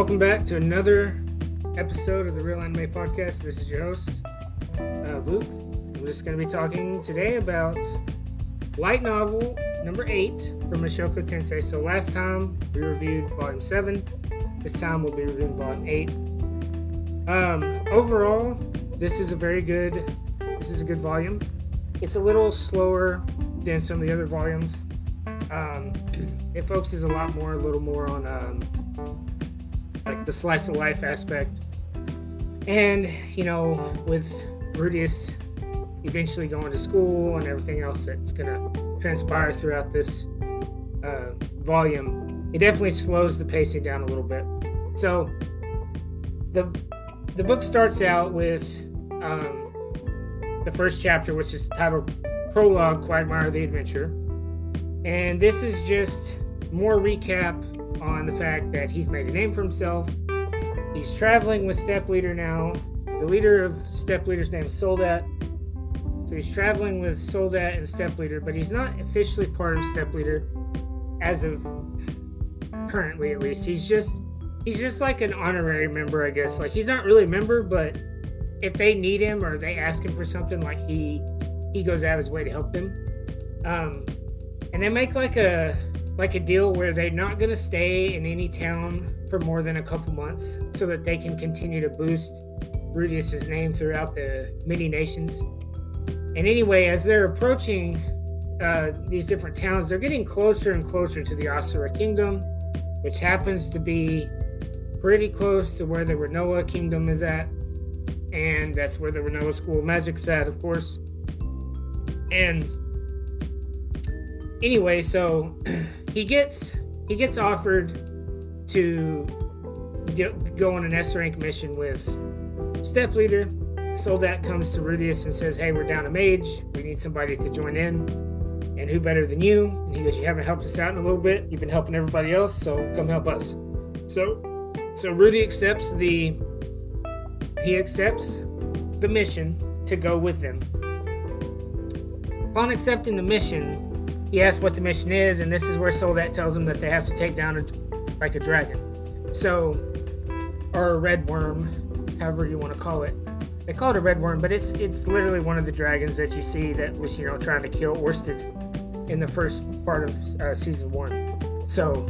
Welcome back to another episode of the Real Anime Podcast. This is your host, Luke. I'm just going to be talking today about light novel number 8 from Mushoku Tensei. So last time we reviewed Volume 7. This time we'll be reviewing Volume 8. Overall, this is a good volume. It's a little slower than some of the other volumes. It focuses a little more on like the slice of life aspect, and with Rudeus eventually going to school and everything else that's gonna transpire throughout this volume, it definitely slows the pacing down a little bit. So the book starts out with the first chapter, which is titled Prologue, Quagmire the Adventure, and this is just more recap on the fact that he's made a name for himself. He's traveling with Step Leader now. The leader of Step Leader's name is Soldat. So he's traveling with Soldat and Step Leader, but he's not officially part of Step Leader as of currently, at least. He's just like an honorary member, I guess. Like, he's not really a member, but if they need him or they ask him for something, like he goes out of his way to help them. And they make like a deal where they're not going to stay in any town for more than a couple months so that they can continue to boost Rudeus's name throughout the many nations. And anyway, as they're approaching these different towns, they're getting closer and closer to the Asura Kingdom, which happens to be pretty close to where the Renoa Kingdom is at. And that's where the Renoa School of Magic's at, of course. And anyway, so he gets offered to go on an S-rank mission with Step Leader. Soldat comes to Rudeus and says, "Hey, we're down a mage. We need somebody to join in. And who better than you?" And he goes, "You haven't helped us out in a little bit. You've been helping everybody else, so come help us." So Rudy accepts the mission to go with them. Upon accepting the mission, he asks what the mission is, and this is where Soldat tells him that they have to take down a dragon. So, or a red worm, however you want to call it. They call it a red worm, but it's literally one of the dragons that you see that was, trying to kill Orsted in the first part of season 1. So,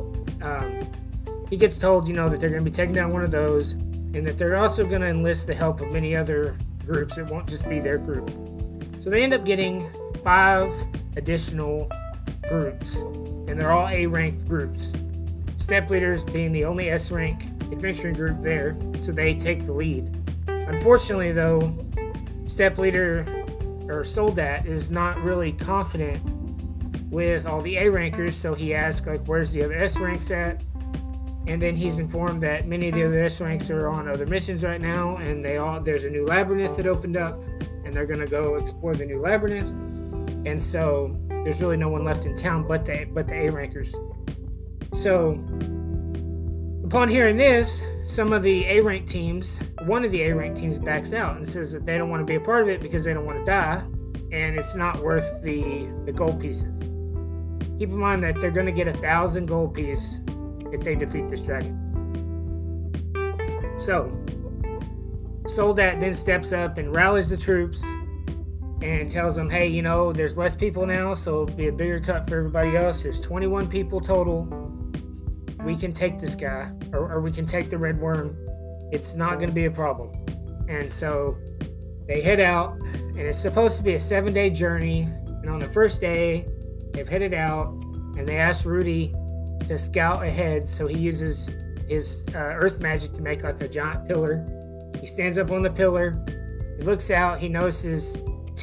he gets told, that they're going to be taking down one of those, and that they're also going to enlist the help of many other groups. It won't just be their group. So they end up getting 5 additional groups, and they're all A-ranked groups. Step Leaders being the only S-rank adventuring group there, so they take the lead. Unfortunately, though, Step Leader, or Soldat, is not really confident with all the A-rankers, so he asks, where's the other S-ranks at? And then he's informed that many of the other S-ranks are on other missions right now, and there's a new labyrinth that opened up, and they're going to go explore the new labyrinth. And so there's really no one left in town but the A-rankers. So upon hearing this, one of the A-ranked teams backs out and says that they don't want to be a part of it because they don't want to die, and it's not worth the gold pieces. Keep in mind that they're going to get 1,000 gold piece if they defeat this dragon. So Soldat then steps up and rallies the troops and tells them, "Hey, there's less people now, so it'll be a bigger cut for everybody else. There's 21 people total. We can take this guy, or we can take the red worm. It's not going to be a problem." And so they head out, and it's supposed to be a 7-day journey. And on the first day, they've headed out, and they ask Rudy to scout ahead. So he uses his earth magic to make like a giant pillar. He stands up on the pillar. He looks out. He notices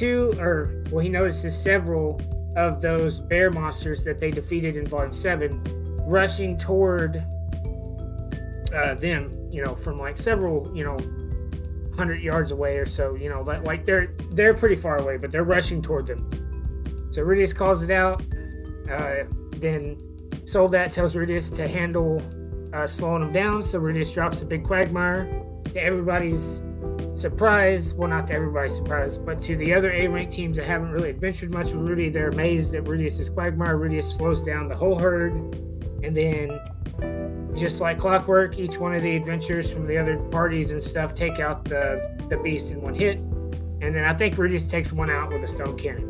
several of those bear monsters that they defeated in Volume 7 rushing toward them, from like several, 100 yards away or so, like they're pretty far away, but they're rushing toward them. So Rudeus calls it out. Then Soldat tells Rudeus to handle slowing them down. So Rudeus drops a big quagmire. To everybody's surprise, well, not to everybody's surprise, but to the other A-rank teams that haven't really adventured much with Rudy, they're amazed at Rudeus' quagmire. Rudeus slows down the whole herd, and then just like clockwork, each one of the adventurers from the other parties and stuff take out the beast in one hit. And then I think Rudeus takes one out with a stone cannon.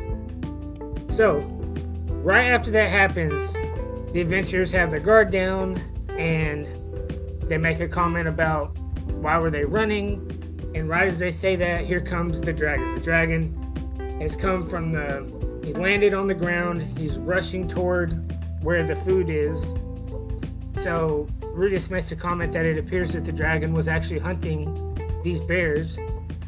So, right after that happens, the adventurers have their guard down and they make a comment about why were they running. And right as they say that, here comes the dragon. The dragon has come from he landed on the ground. He's rushing toward where the food is. So Rudeus makes a comment that it appears that the dragon was actually hunting these bears.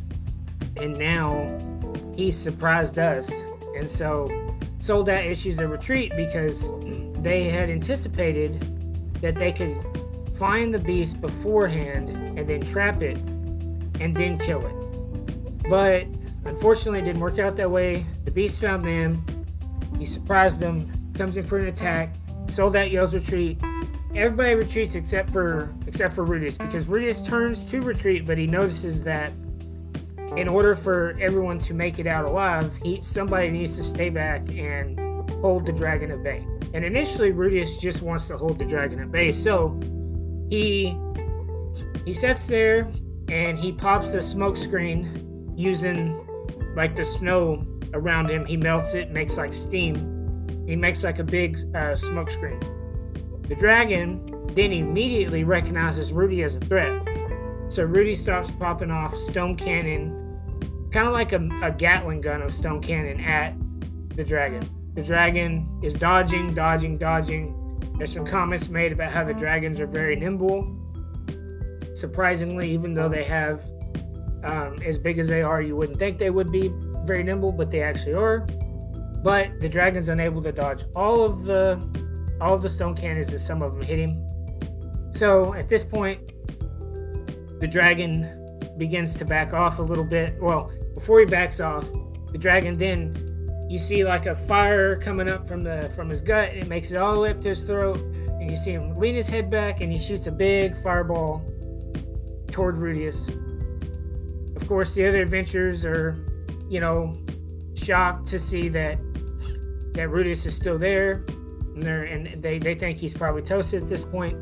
And now he surprised us. And so Soldat issues a retreat because they had anticipated that they could find the beast beforehand and then trap it and then kill it. But unfortunately, it didn't work out that way. The beast found them. He surprised them, comes in for an attack. Soldat yells retreat. Everybody retreats except for Rudeus, because Rudeus turns to retreat, but he notices that in order for everyone to make it out alive, somebody needs to stay back and hold the dragon at bay. And initially, Rudeus just wants to hold the dragon at bay, so he sits there and he pops a smoke screen using like the snow around him. He melts it, makes like steam. He makes like a big smoke screen. The dragon then immediately recognizes Rudy as a threat. So Rudy starts popping off stone cannon, kind of like a Gatling gun of stone cannon at the dragon. The dragon is dodging. There's some comments made about how the dragons are very nimble. Surprisingly, even though they have as big as they are, you wouldn't think they would be very nimble, but they actually are. But the dragon's unable to dodge all of the stone cannons, as some of them hit him. So at this point, the dragon begins to back off a little bit. Well, before he backs off, the dragon then, you see like a fire coming up from his gut, and it makes it all the way up to his throat, and you see him lean his head back, and he shoots a big fireball toward Rudeus. Of course, the other adventurers are, shocked to see that Rudeus is still there, and they think he's probably toasted at this point.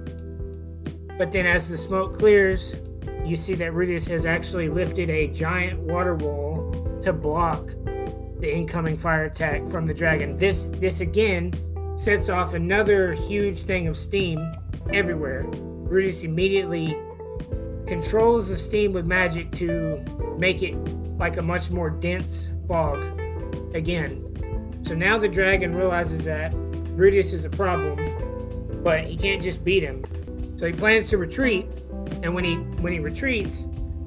But then as the smoke clears, you see that Rudeus has actually lifted a giant water wall to block the incoming fire attack from the dragon. This again sets off another huge thing of steam everywhere. Rudeus immediately controls the steam with magic to make it like a much more dense fog again. So now the dragon realizes that Rudeus is a problem, but he can't just beat him. So he plans to retreat, and when he retreats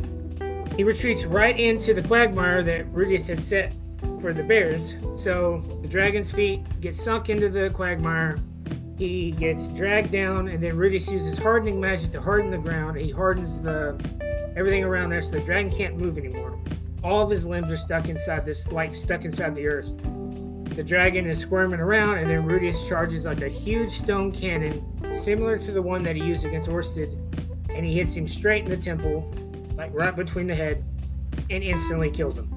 right into the quagmire that Rudeus had set for the bears. So the dragon's feet get sunk into the quagmire. He gets dragged down, and then Rudeus uses hardening magic to harden the ground. He hardens everything around there, so the dragon can't move anymore. All of his limbs are stuck inside the earth. The dragon is squirming around, and then Rudeus charges like a huge stone cannon, similar to the one that he used against Orsted, and he hits him straight in the temple, like right between the head, and instantly kills him.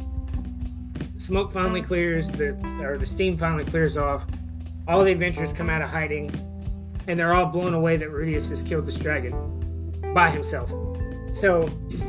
Smoke finally clears, the steam finally clears off. All the adventurers come out of hiding, and they're all blown away that Rudeus has killed this dragon by himself. So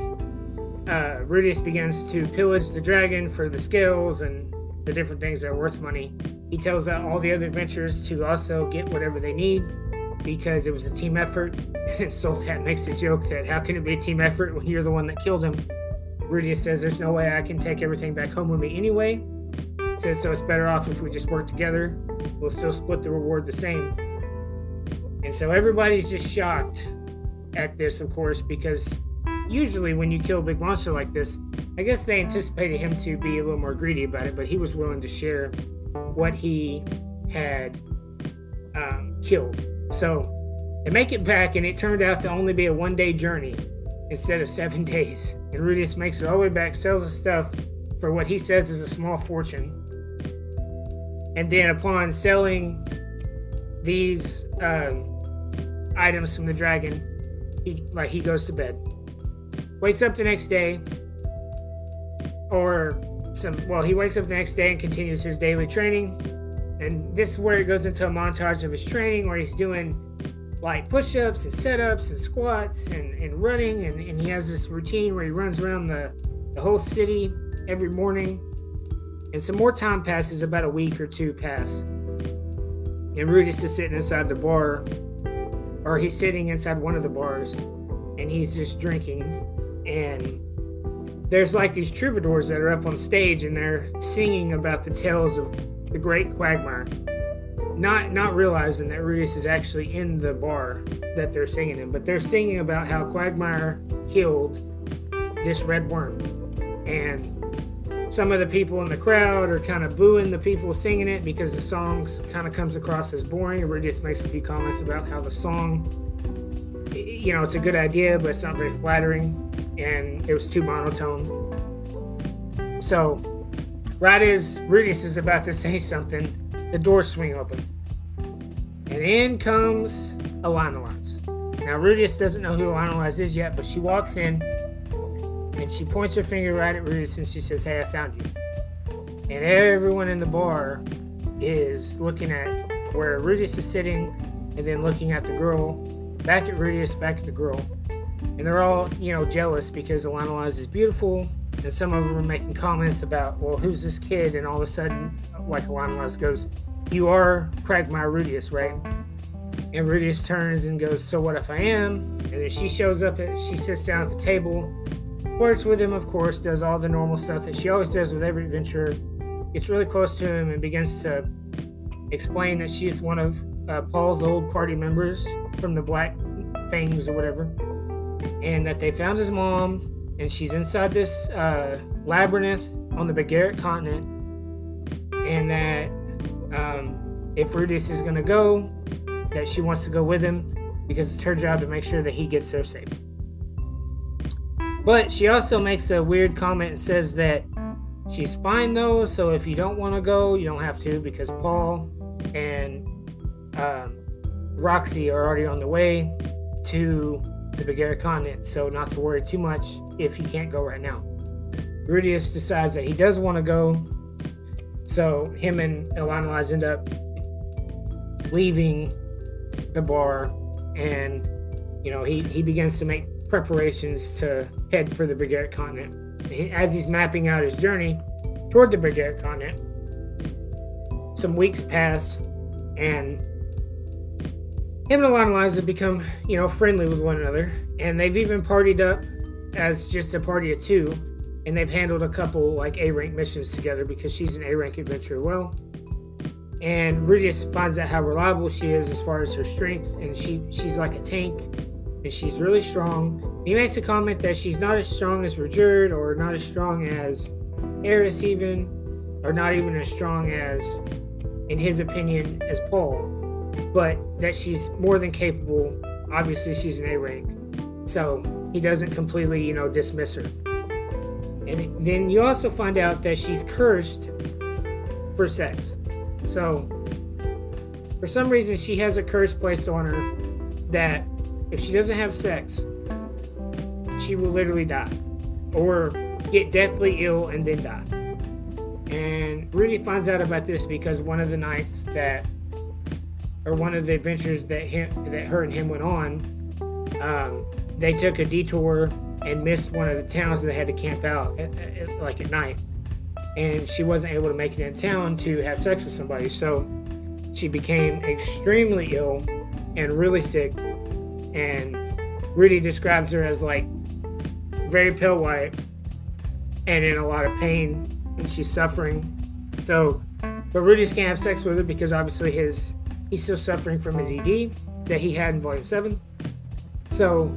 Rudeus begins to pillage the dragon for the scales and the different things that are worth money. He tells out all the other adventurers to also get whatever they need, because it was a team effort. Soldat makes a joke that how can it be a team effort when you're the one that killed him? Rudeus says there's no way I can take everything back home with me anyway. Says so it's better off if we just work together. We'll still split the reward the same. And so everybody's just shocked at this, of course, because usually when you kill a big monster like this, I guess they anticipated him to be a little more greedy about it, but he was willing to share what he had killed. So they make it back, and it turned out to only be a one-day journey instead of 7 days. And Rudeus makes it all the way back, sells the stuff for what he says is a small fortune. And then upon selling these items from the dragon, he goes to bed. Wakes up the next day, he wakes up the next day and continues his daily training. And this is where it goes into a montage of his training, where he's doing like push-ups and set-ups and squats and running, and he has this routine where he runs around the whole city every morning. And some more time passes, about a week or two pass, and Rudius is sitting inside the bar, or he's sitting inside one of the bars, and he's just drinking. And there's like these troubadours that are up on stage, and they're singing about the tales of the great Quagmire, not realizing that Rudius is actually in the bar that they're singing in. But they're singing about how Quagmire killed this red worm, and some of the people in the crowd are kind of booing the people singing it because the song kind of comes across as boring. Rudius makes a few comments about how the song, it's a good idea, but it's not very flattering, and it was too monotone. So, right as Rudius is about to say something, the doors swing open, and in comes Elanolise. Now, Rudius doesn't know who Elanolise is yet, but she walks in, and she points her finger right at Rudius, and she says, "Hey, I found you." And everyone in the bar is looking at where Rudius is sitting, and then looking at the girl, back at Rudius, back at the girl. And they're all, jealous because Elanolise is beautiful, and some of them are making comments about, well, who's this kid? And all of a sudden, like, Elanolise goes, "You are Quagmire Rudius, right?" And Rudius turns and goes, "So what if I am?" And then she shows up, she sits down at the table, flirts with him, of course, does all the normal stuff that she always does with every adventurer, gets really close to him, and begins to explain that she's one of Paul's old party members from the Black Fangs or whatever, and that they found his mom, and she's inside this labyrinth on the Begaric continent, and that if Rudius is going to go, that she wants to go with him because it's her job to make sure that he gets there safe. But she also makes a weird comment and says that she's fine though, so if you don't want to go, you don't have to, because Paul and Roxy are already on the way to the Begaric continent, so not to worry too much if he can't go right now. Rudius decides that he does want to go, so him and Elanolise end up leaving the bar, and he begins to make preparations to head for the Begaric continent. As he's mapping out his journey toward the Begaric continent, some weeks pass, and him and Elanolise have become, friendly with one another, and they've even partied up as just a party of two, and they've handled a couple like A-rank missions together because she's an A-rank adventurer. Well, and Rudius finds out how reliable she is as far as her strength, and she's like a tank, and she's really strong. He makes a comment that she's not as strong as Rajerd, or not as strong as Eris even, or not even as strong as, in his opinion, as Paul, but that she's more than capable. Obviously, she's an A-rank, so he doesn't completely, dismiss her. And then you also find out that she's cursed for sex. So, for some reason, she has a curse placed on her that if she doesn't have sex, she will literally die, or get deathly ill and then die. And Rudy finds out about this because one of the nights one of the adventures that her and him went on, they took a detour and missed one of the towns that they had to camp out at night, and she wasn't able to make it in town to have sex with somebody, so she became extremely ill and really sick, and Rudy describes her as like very pale white and in a lot of pain, and she's suffering. So, but Rudy just can't have sex with her because obviously he's still suffering from his ED that he had in Volume 7. So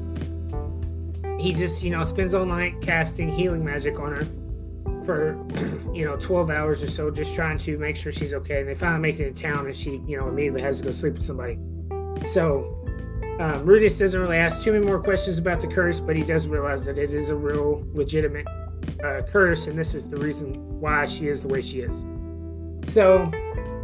he just, spends all night casting healing magic on her for, 12 hours or so, just trying to make sure she's okay. And they finally make it in town, and she, immediately has to go sleep with somebody. So Rudius doesn't really ask too many more questions about the curse, but he does realize that it is a real legitimate curse, and this is the reason why she is the way she is. So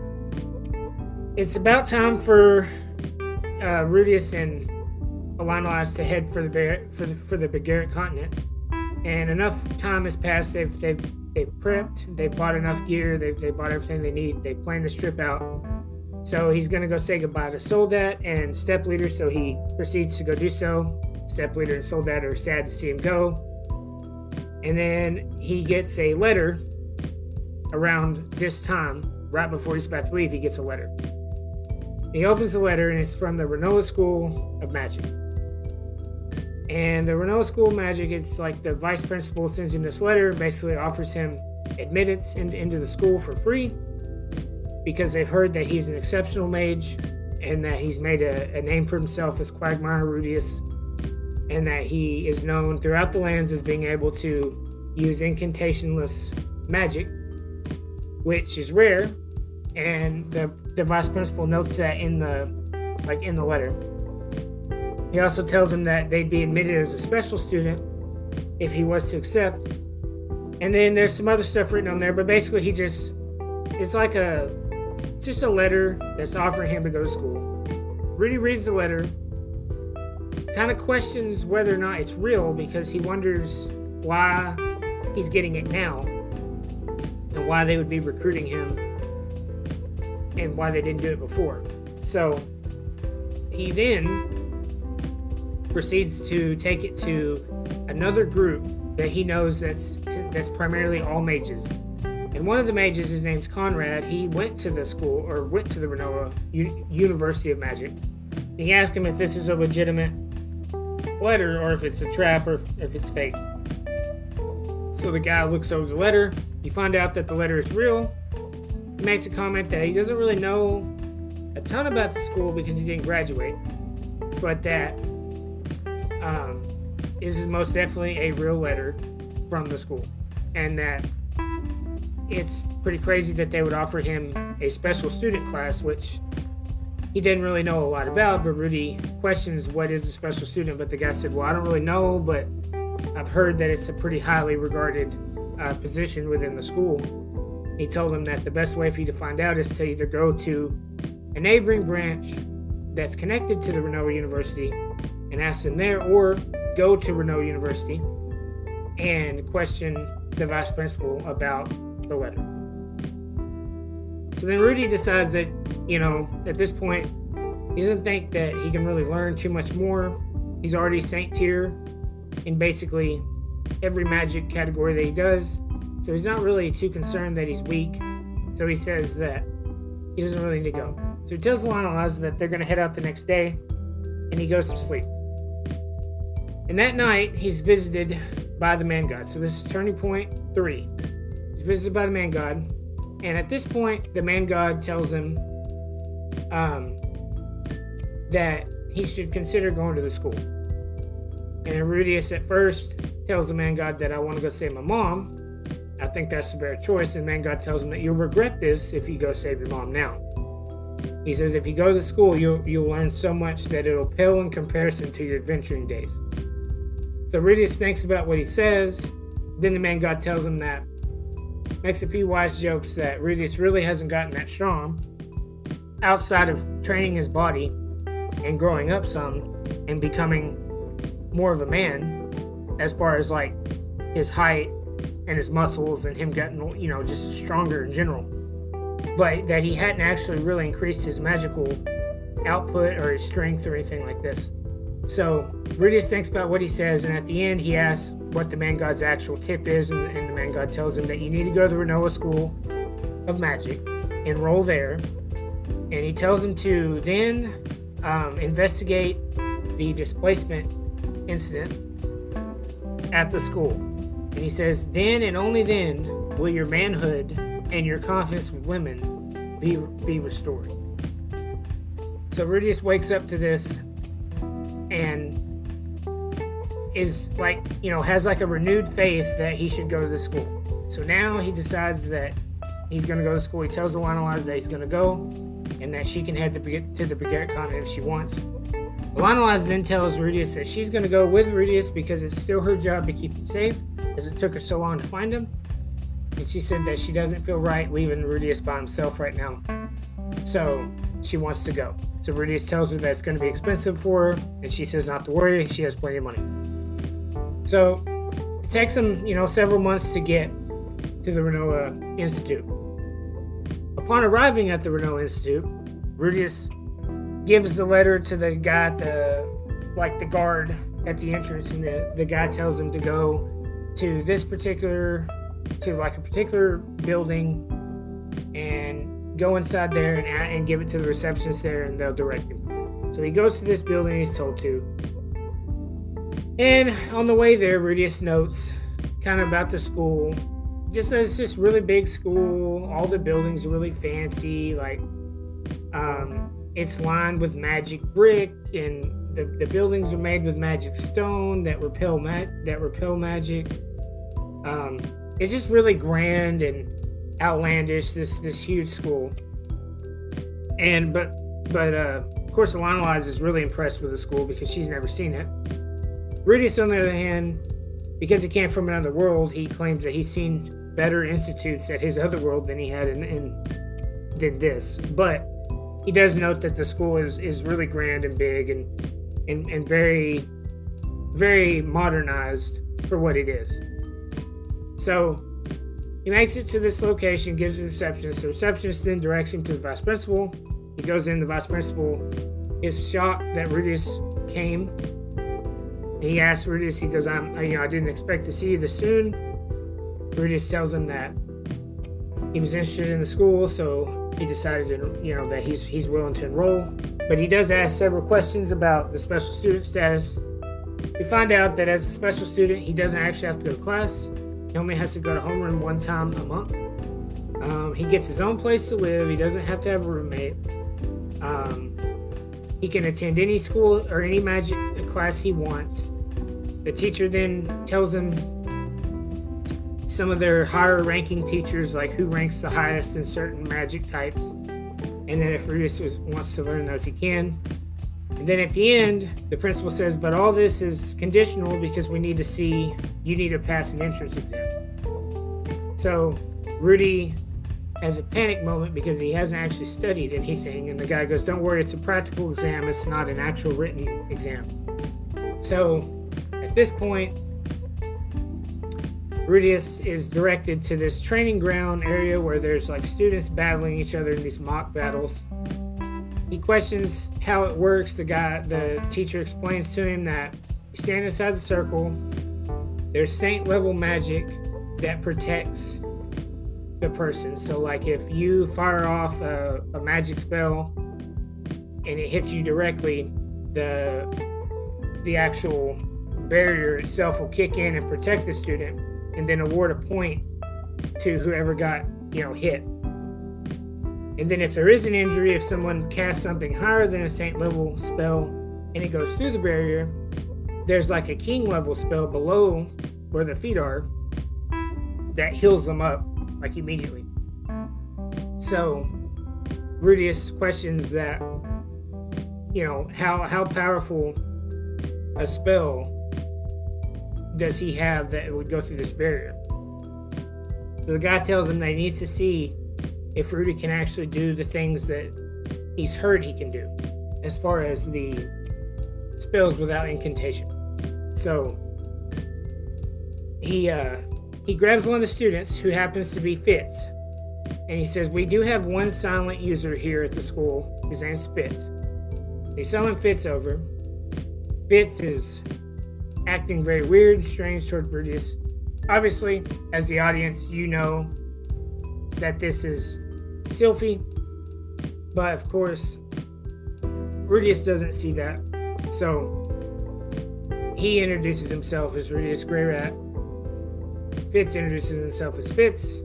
it's about time for Rudius and Elanolise to head for the Begaric continent, and enough time has passed. They've prepped, they've bought enough gear, they've bought everything they need. They plan this trip out So he's going to go say goodbye to Soldat and Step Leader, so he proceeds to go do so. Step Leader and Soldat are sad to see him go. And then he gets a letter around this time, right before he's about to leave. He gets a letter. He opens the letter, and it's from the Rinoa School of Magic. And the Rinoa School of Magic, it's like the vice principal sends him this letter, basically offers him admittance into the school for free, because they've heard that he's an exceptional mage, and that he's made a name for himself as Quagmire Rudius, and that he is known throughout the lands as being able to use incantationless magic, which is rare. And the vice principal notes that in the letter. He also tells him that they'd be admitted as a special student if he was to accept. And then there's some other stuff written on there, but basically it's just a letter that's offering him to go to school. Rudy reads the letter, kind of questions whether or not it's real, because he wonders why he's getting it now and why they would be recruiting him and why they didn't do it before. So he then proceeds to take it to another group that he knows that's primarily all mages. And one of the mages, his name's Conrad, he went to the Rinoa University of Magic. And he asked him if this is a legitimate letter or if it's a trap or if it's fake. So the guy looks over the letter. You find out that the letter is real. He makes a comment that he doesn't really know a ton about the school because he didn't graduate, but that this is most definitely a real letter from the school, and that it's pretty crazy that they would offer him a special student class, which he didn't really know a lot about. But Rudy questions what is a special student, but the guy said, well, I don't really know, but I've heard that it's a pretty highly regarded position within the school. He told him that the best way for you to find out is to either go to a neighboring branch that's connected to the Rinoa University and ask them there, or go to Rinoa University and question the vice principal about the letter. So then Rudy decides that, at this point, he doesn't think that he can really learn too much more. He's already Saint tier in basically every magic category that he does. So he's not really too concerned that he's weak. So he says that he doesn't really need to go. So he tells Lionel Liza that they're going to head out the next day, and he goes to sleep. And that night, he's visited by the Man God. So this is Turning Point 3. He's visited by the Man God. And at this point, the Man God tells him that he should consider going to the school. And Rudius at first tells the Man God that I want to go save my mom. I think that's the better choice. And Man God tells him that you'll regret this if you go save your mom now. He says if you go to school, you'll learn so much that it'll pale in comparison to your adventuring days. So Rudius thinks about what he says. Then the Man God tells him that, makes a few wise jokes that Rudius really hasn't gotten that strong outside of training his body and growing up some and becoming more of a man as far as like his height and his muscles and him getting, just stronger in general. But that he hadn't actually really increased his magical output or his strength or anything like this. So Rudius thinks about what he says, and at the end he asks what the Man God's actual tip is, and the Man God tells him that you need to go to the Rinoa School of Magic, enroll there, and he tells him to then investigate the displacement incident at the school. And he says, then and only then will your manhood and your confidence with women be restored. So Rudius wakes up to this and is like, has like a renewed faith that he should go to the school. So now he decides that he's going to go to school. He tells Lionel Liza that he's going to go and that she can head to the Brigadier Continent if she wants. Lionel Liza then tells Rudius that she's going to go with Rudius because it's still her job to keep him safe, as it took her so long to find him. And she said that she doesn't feel right leaving Rudius by himself right now. So she wants to go. So Rudius tells her that it's going to be expensive for her, and she says not to worry, she has plenty of money. So it takes them, several months to get to the Rinoa Institute. Upon arriving at the Rinoa Institute, Rudius gives the letter to the guy, the guard at the entrance, and the guy tells him to go to a particular building and go inside there and give it to the receptionist there, and they'll direct him. So he goes to this building he's told to. And on the way there, Rudius notes kind of about the school. Just that it's this really big school. All the buildings are really fancy. It's lined with magic brick, and the buildings are made with magic stone that repel magic. It's just really grand and outlandish. This huge school. But of course, Alana is really impressed with the school because she's never seen it. Rudius, on the other hand, because he came from another world, he claims that he's seen better institutes at his other world than he had than this. But he does note that the school is really grand and big and very, very modernized for what it is. So he makes it to this location, gives the receptionist. The receptionist then directs him to the vice principal. He goes in. The vice principal is shocked that Rudius came. And he asks Rudius, he goes, I didn't expect to see you this soon. Rudius tells him that he was interested in the school, so he decided that he's willing to enroll. But he does ask several questions about the special student status. We find out that as a special student, he doesn't actually have to go to class. He only has to go to homeroom one time a month. He gets his own place to live. He doesn't have to have a roommate. He can attend any school or any magic class he wants. The teacher then tells him some of their higher ranking teachers, like who ranks the highest in certain magic types. And then if Rudius wants to learn those, he can. And then at the end, the principal says, but all this is conditional because you need to pass an entrance exam. So Rudy has a panic moment because he hasn't actually studied anything. And the guy goes, don't worry, it's a practical exam. It's not an actual written exam. So at this point, Rudius is directed to this training ground area where there's students battling each other in these mock battles. He questions how it works. The teacher explains to him that you stand inside the circle. There's saint level magic that protects the person. So if you fire off a magic spell and it hits you directly, the actual barrier itself will kick in and protect the student, and then award a point to whoever got hit. And then if there is an injury, if someone casts something higher than a saint level spell and it goes through the barrier, there's a king level spell below where the feet are that heals them up immediately. So Rudius questions that, how powerful a spell does he have that would go through this barrier? So the guy tells him that he needs to see if Rudy can actually do the things that he's heard he can do as far as the spells without incantation. So he grabs one of the students who happens to be Fitz, and he says, we do have one silent user here at the school. His name's Fitz. They summon Fitz over. Fitz is acting very weird and strange toward Rudius. Obviously, as the audience, you know that this is Sylphie, but of course, Rudius doesn't see that. So he introduces himself as Rudius Greyrat. Fitz introduces himself as Fitz,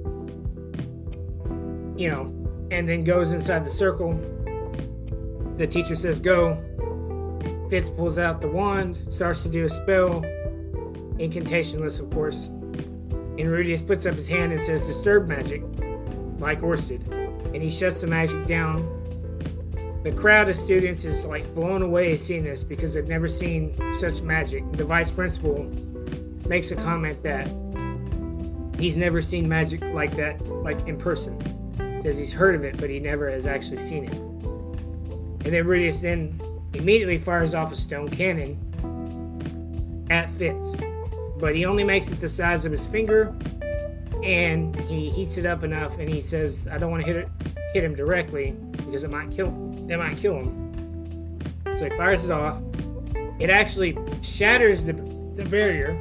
and then goes inside the circle. The teacher says go. Fitz pulls out the wand, starts to do a spell, incantationless, of course. And Rudius puts up his hand and says disturb magic, like Orsted, and he shuts the magic down. The crowd of students is blown away seeing this because they've never seen such magic. The vice principal makes a comment that he's never seen magic like that, in person. Says he's heard of it, but he never has actually seen it. And then Rudius then immediately fires off a stone cannon at Fitz. But he only makes it the size of his finger, and he heats it up enough, and he says, I don't want to hit him directly because it might kill him. it might kill him. So he fires it off. It actually shatters the barrier.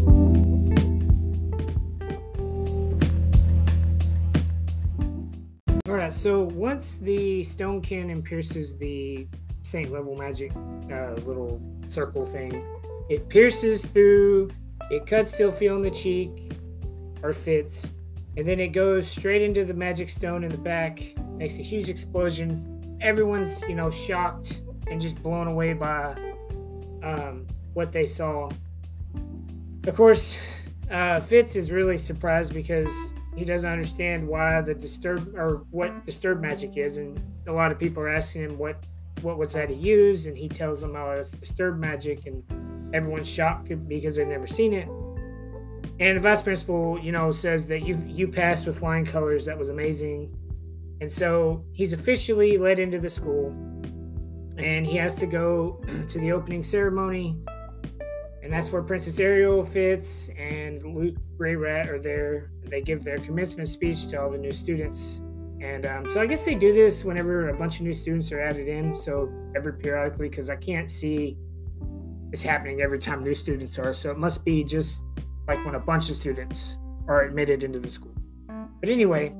Alright, so once the stone cannon pierces the Saint level magic little circle thing, it pierces through, it cuts Sylphie on the cheek, or Fitz, and then it goes straight into the magic stone in the back, makes a huge explosion. Everyone's, shocked and just blown away by what they saw. Of course, Fitz is really surprised because he doesn't understand why what disturb magic is, and a lot of people are asking him what was that he used, and he tells them, oh, it's disturb magic, and everyone's shocked because they've never seen it. And the vice principal, says that you passed with flying colors. That was amazing. And so he's officially let into the school, and he has to go to the opening ceremony. And that's where Princess Ariel, Fitz, and Luke Grey Rat are there. They give their commencement speech to all the new students. And so I guess they do this whenever a bunch of new students are added in. So periodically, because I can't see this happening every time new students are. So it must be just like when a bunch of students are admitted into the school. But anyway,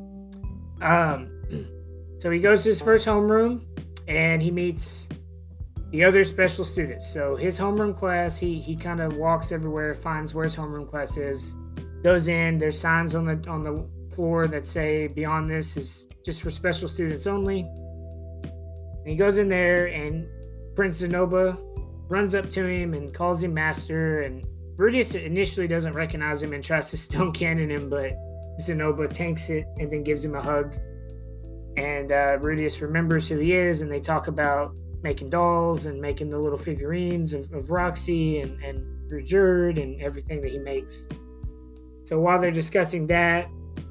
so he goes to his first homeroom and he meets the other special students. So his homeroom class, he kind of walks everywhere, finds where his homeroom class is, goes in. There's signs on the floor that say beyond this is just for special students only. And he goes in there, and Prince Zenobia runs up to him and calls him master. And Rudius initially doesn't recognize him and tries to stone cannon him, but Zenobia tanks it and then gives him a hug. And Rudius remembers who he is, and they talk about making dolls and making the little figurines of Roxy and Rujerd and everything that he makes. So while they're discussing that,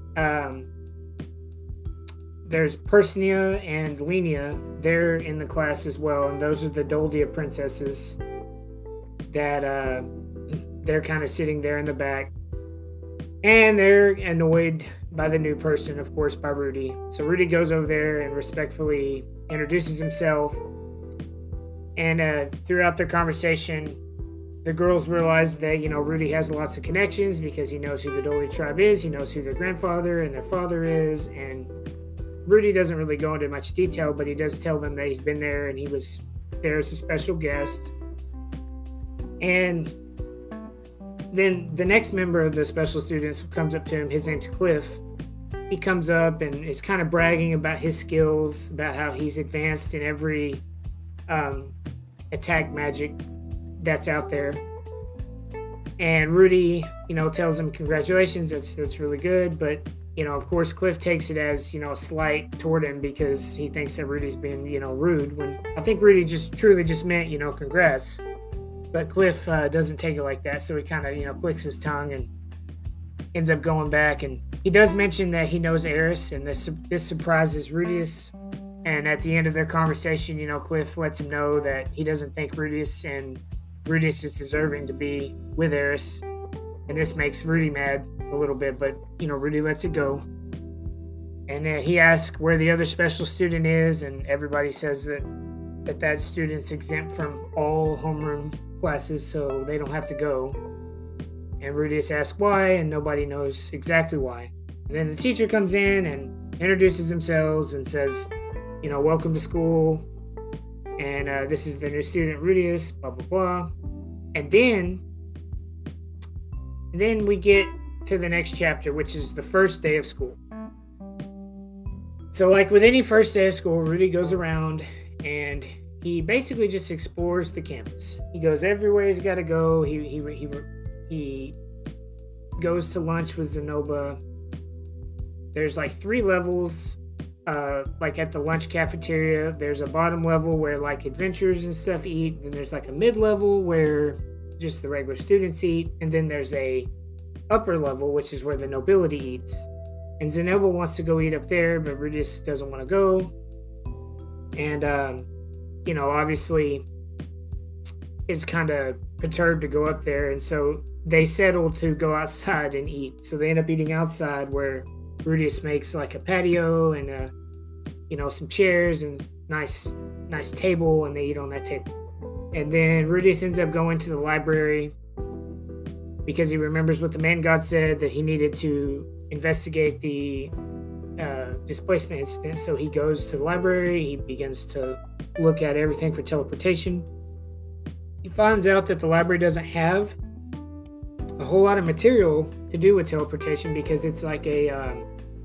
there's Persinia and Lenia. They're in the class as well, and those are the Doldia princesses that they're kind of sitting there in the back. And they're annoyed by the new person, of course, by Rudy. So Rudy goes over there and respectfully introduces himself. And throughout their conversation, the girls realize that, Rudy has lots of connections because he knows who the Dolly tribe is. He knows who their grandfather and their father is. And Rudy doesn't really go into much detail, but he does tell them that he's been there and he was there as a special guest. And then the next member of the special students comes up to him. His name's Cliff. He comes up and is kind of bragging about his skills, about how he's advanced in every attack magic that's out there. And Rudy, tells him congratulations, that's really good. But, of course, Cliff takes it as, a slight toward him because he thinks that Rudy's being, rude, when I think Rudy truly meant, congrats. But Cliff doesn't take it like that, so he kind of, clicks his tongue and ends up going back. And he does mention that he knows Eris, and this surprises Rudius. And at the end of their conversation, Cliff lets him know that he doesn't think Rudius is deserving to be with Eris. And this makes Rudy mad a little bit, but, Rudy lets it go. And he asks where the other special student is, and everybody says that student's exempt from all homeroom classes, so they don't have to go. And Rudius asks why, and nobody knows exactly why. And then the teacher comes in and introduces themselves and says, welcome to school, and this is the new student, Rudius, blah, blah, blah. And then we get to the next chapter, which is the first day of school. So like with any first day of school, Rudy goes around and he basically just explores the campus. He goes everywhere he's got to go. He goes to lunch with Zenobia. There's like 3 levels. Like at the lunch cafeteria, there's a bottom level where like adventurers and stuff eat, and there's like a mid level where just the regular students eat, and then there's a upper level which is where the nobility eats. And Zenobia wants to go eat up there, but Rudius doesn't want to go. And obviously is kind of perturbed to go up there, and so they settle to go outside and eat. So they end up eating outside, where Rudius makes like a patio and some chairs and nice nice table, and they eat on that table. And then Rudius ends up going to the library because he remembers what the man god said, that he needed to investigate the displacement incident. So he goes to the library. He begins to look at everything for teleportation. He finds out that the library doesn't have a whole lot of material to do with teleportation, because it's like a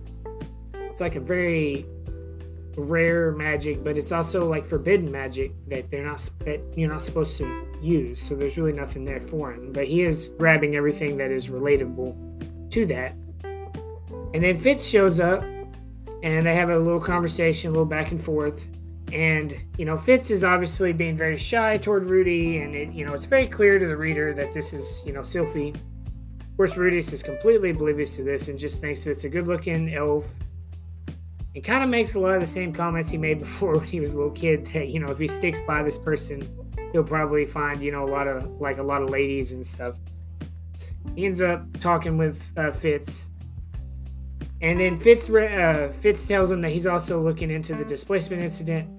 very rare magic, but it's also like forbidden magic that you're not supposed to use. So there's really nothing there for him. But he is grabbing everything that is relatable to that. And then Fitz shows up, and they have a little conversation, a little back and forth. And, Fitz is obviously being very shy toward Rudy, and it's very clear to the reader that this is, Sylphie. Of course, Rudius is completely oblivious to this and just thinks that it's a good-looking elf. It kind of makes a lot of the same comments he made before when he was a little kid, that, if he sticks by this person, he'll probably find, a lot of ladies and stuff. He ends up talking with Fitz. And then Fitz tells him that he's also looking into the displacement incident.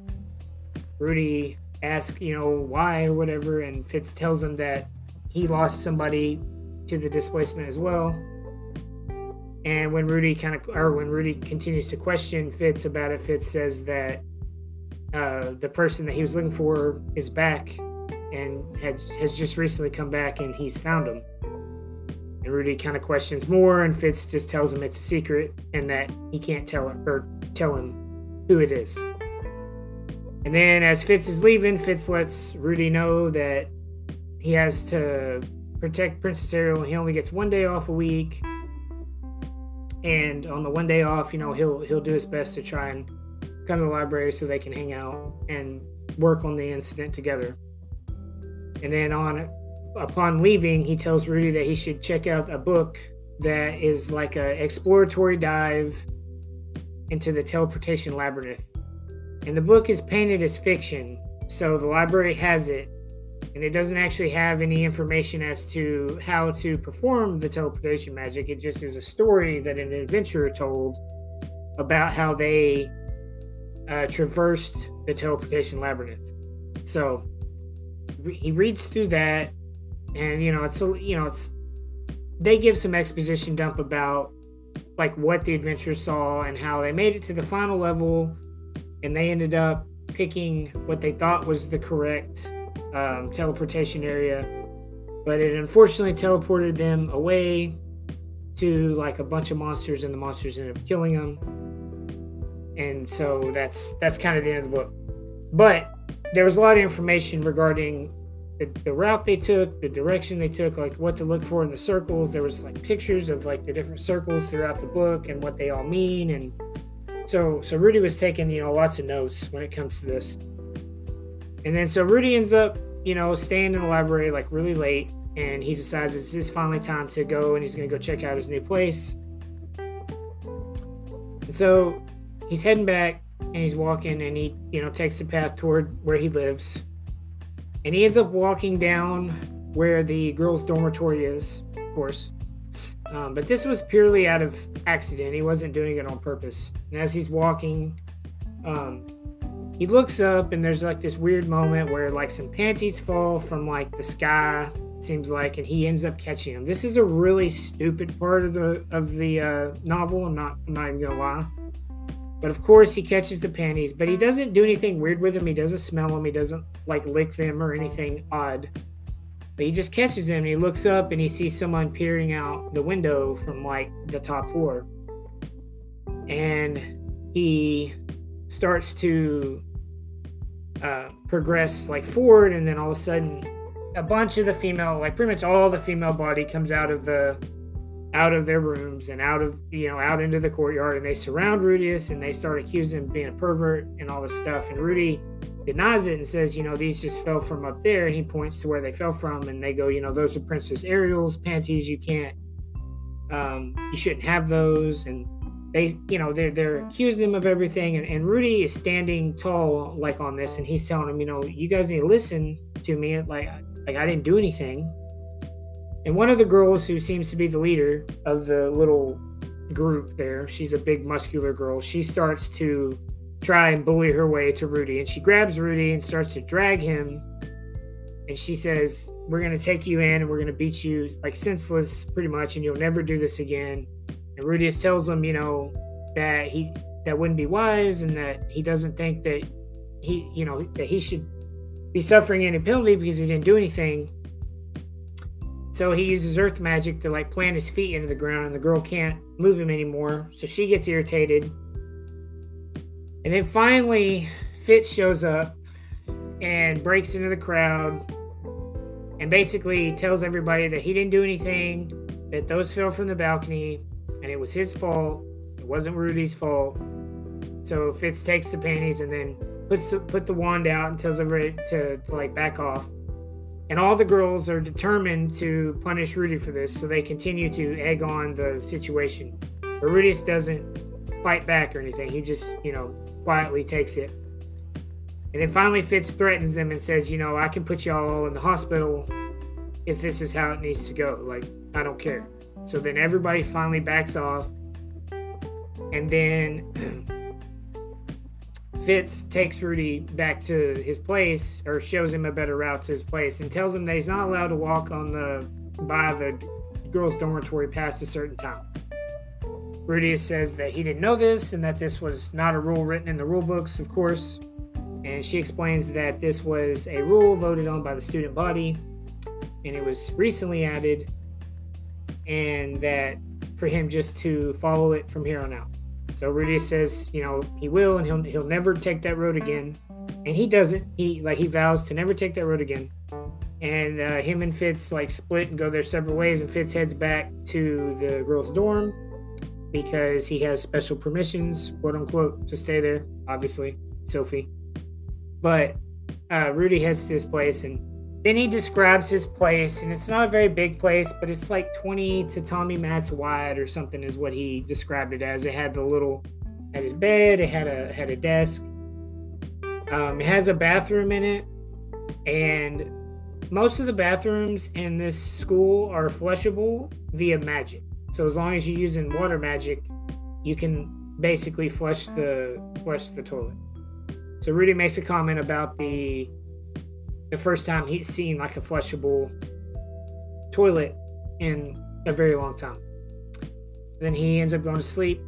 Rudy asks, why or whatever, and Fitz tells him that he lost somebody to the displacement as well. And when Rudy continues to question Fitz about it, Fitz says that the person that he was looking for is back and has just recently come back, and he's found him. And Rudy kind of questions more, and Fitz just tells him it's a secret and that he can't tell him who it is. And then as Fitz is leaving, Fitz lets Rudy know that he has to protect Princess Ariel. He only gets 1 day off a week. And on the 1 day off, he'll do his best to try and come to the library so they can hang out and work on the incident together. And then upon leaving, he tells Rudy that he should check out a book that is like an exploratory dive into the teleportation labyrinth. And the book is painted as fiction, so the library has it, and it doesn't actually have any information as to how to perform the teleportation magic. It just is a story that an adventurer told about how they traversed the teleportation labyrinth. So he reads through that, and they give some exposition dump about like what the adventurers saw and how they made it to the final level, and they ended up picking what they thought was the correct teleportation area, but it unfortunately teleported them away to like a bunch of monsters, and the monsters ended up killing them. And so that's kind of the end of the book. But there was a lot of information regarding the route they took, the direction they took, like what to look for in the circles. There was like pictures of like the different circles throughout the book and what they all mean. And so Rudy was taking, lots of notes when it comes to this. And then so Rudy ends up, staying in the library like really late, and he decides it's his finally time to go, and he's going to go check out his new place. And so he's heading back, and he's walking, and he, takes the path toward where he lives. And he ends up walking down where the girls' dormitory is, of course. But this was purely out of accident. He wasn't doing it on purpose. And as he's walking, he looks up, and there's like this weird moment where like some panties fall from like the sky, seems like, and he ends up catching them. This is a really stupid part of the novel. I'm not even gonna lie. But of course he catches the panties, but he doesn't do anything weird with them. He doesn't smell them. He doesn't like lick them or anything odd. But he just catches them, and he looks up, and he sees someone peering out the window from like the top floor. And he starts to progress like forward, and then all of a sudden a bunch of the female, like pretty much all the female body, comes out of their rooms and out into the courtyard, and they surround Rudius, and they start accusing him of being a pervert and all this stuff. And Rudy denies it and says, these just fell from up there, and he points to where they fell from, and they go, those are Princess Ariel's panties. You can't, you shouldn't have those. And they, they're accusing him of everything, and Rudy is standing tall like on this, and he's telling him, you guys need to listen to me, like I didn't do anything. And one of the girls, who seems to be the leader of the little group there, she's a big muscular girl, she starts to try and bully her way to Rudy. And she grabs Rudy and starts to drag him. And she says, we're going to take you in and we're going to beat you like senseless pretty much, and you'll never do this again. And Rudius tells him, that wouldn't be wise, and that he doesn't think that he should be suffering any penalty because he didn't do anything. So he uses earth magic to like plant his feet into the ground, and the girl can't move him anymore. So she gets irritated. And then finally, Fitz shows up and breaks into the crowd and basically tells everybody that he didn't do anything, that those fell from the balcony, and it was his fault. It wasn't Rudy's fault. So Fitz takes the panties and then put the wand out and tells everybody to like back off. And all the girls are determined to punish Rudy for this, so they continue to egg on the situation. But Rudius doesn't fight back or anything. He just, quietly takes it. And then finally Fitz threatens them and says, I can put y'all all in the hospital if this is how it needs to go. Like, I don't care. So then everybody finally backs off. And then Fitz takes Rudy back to his place, or shows him a better route to his place, and tells him that he's not allowed to walk by the girls' dormitory past a certain time. Rudius says that he didn't know this, and that this was not a rule written in the rule books, of course. And she explains that this was a rule voted on by the student body, and it was recently added, and that for him just to follow it from here on out. So Rudius says, he will, and he'll never take that road again. And he doesn't. He vows to never take that road again. And him and Fitz split and go their separate ways, and Fitz heads back to the girls' dorm because he has special permissions, quote unquote, to stay there. Obviously, Sophie. But Rudy heads to his place, and then he describes his place, and it's not a very big place, but it's like 20 tatami mats wide or something is what he described it as. It had had his bed, it had a desk. It has a bathroom in it, and most of the bathrooms in this school are flushable via magic. So as long as you're using water magic, you can basically flush the toilet. So Rudy makes a comment about the first time he's seen a flushable toilet in a very long time. Then he ends up going to sleep.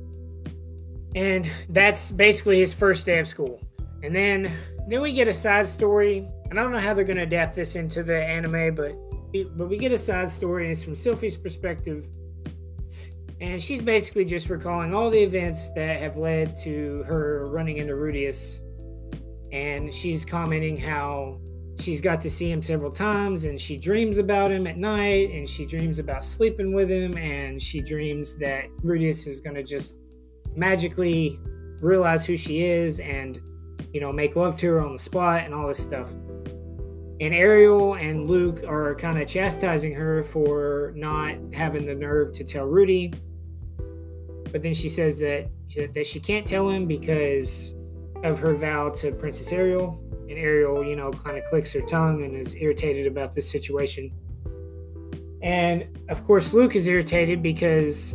And that's basically his first day of school. And then we get a side story. And I don't know how they're going to adapt this into the anime, but we get a side story, and it's from Sylphie's perspective. And she's basically just recalling all the events that have led to her running into Rudius. And she's commenting how she's got to see him several times, and she dreams about him at night, and she dreams about sleeping with him, and she dreams that Rudius is going to just magically realize who she is and, make love to her on the spot and all this stuff. And Ariel and Luke are kind of chastising her for not having the nerve to tell Rudy. But then she says that she can't tell him because of her vow to Princess Ariel. And Ariel, kind of clicks her tongue and is irritated about this situation. And, of course, Luke is irritated because...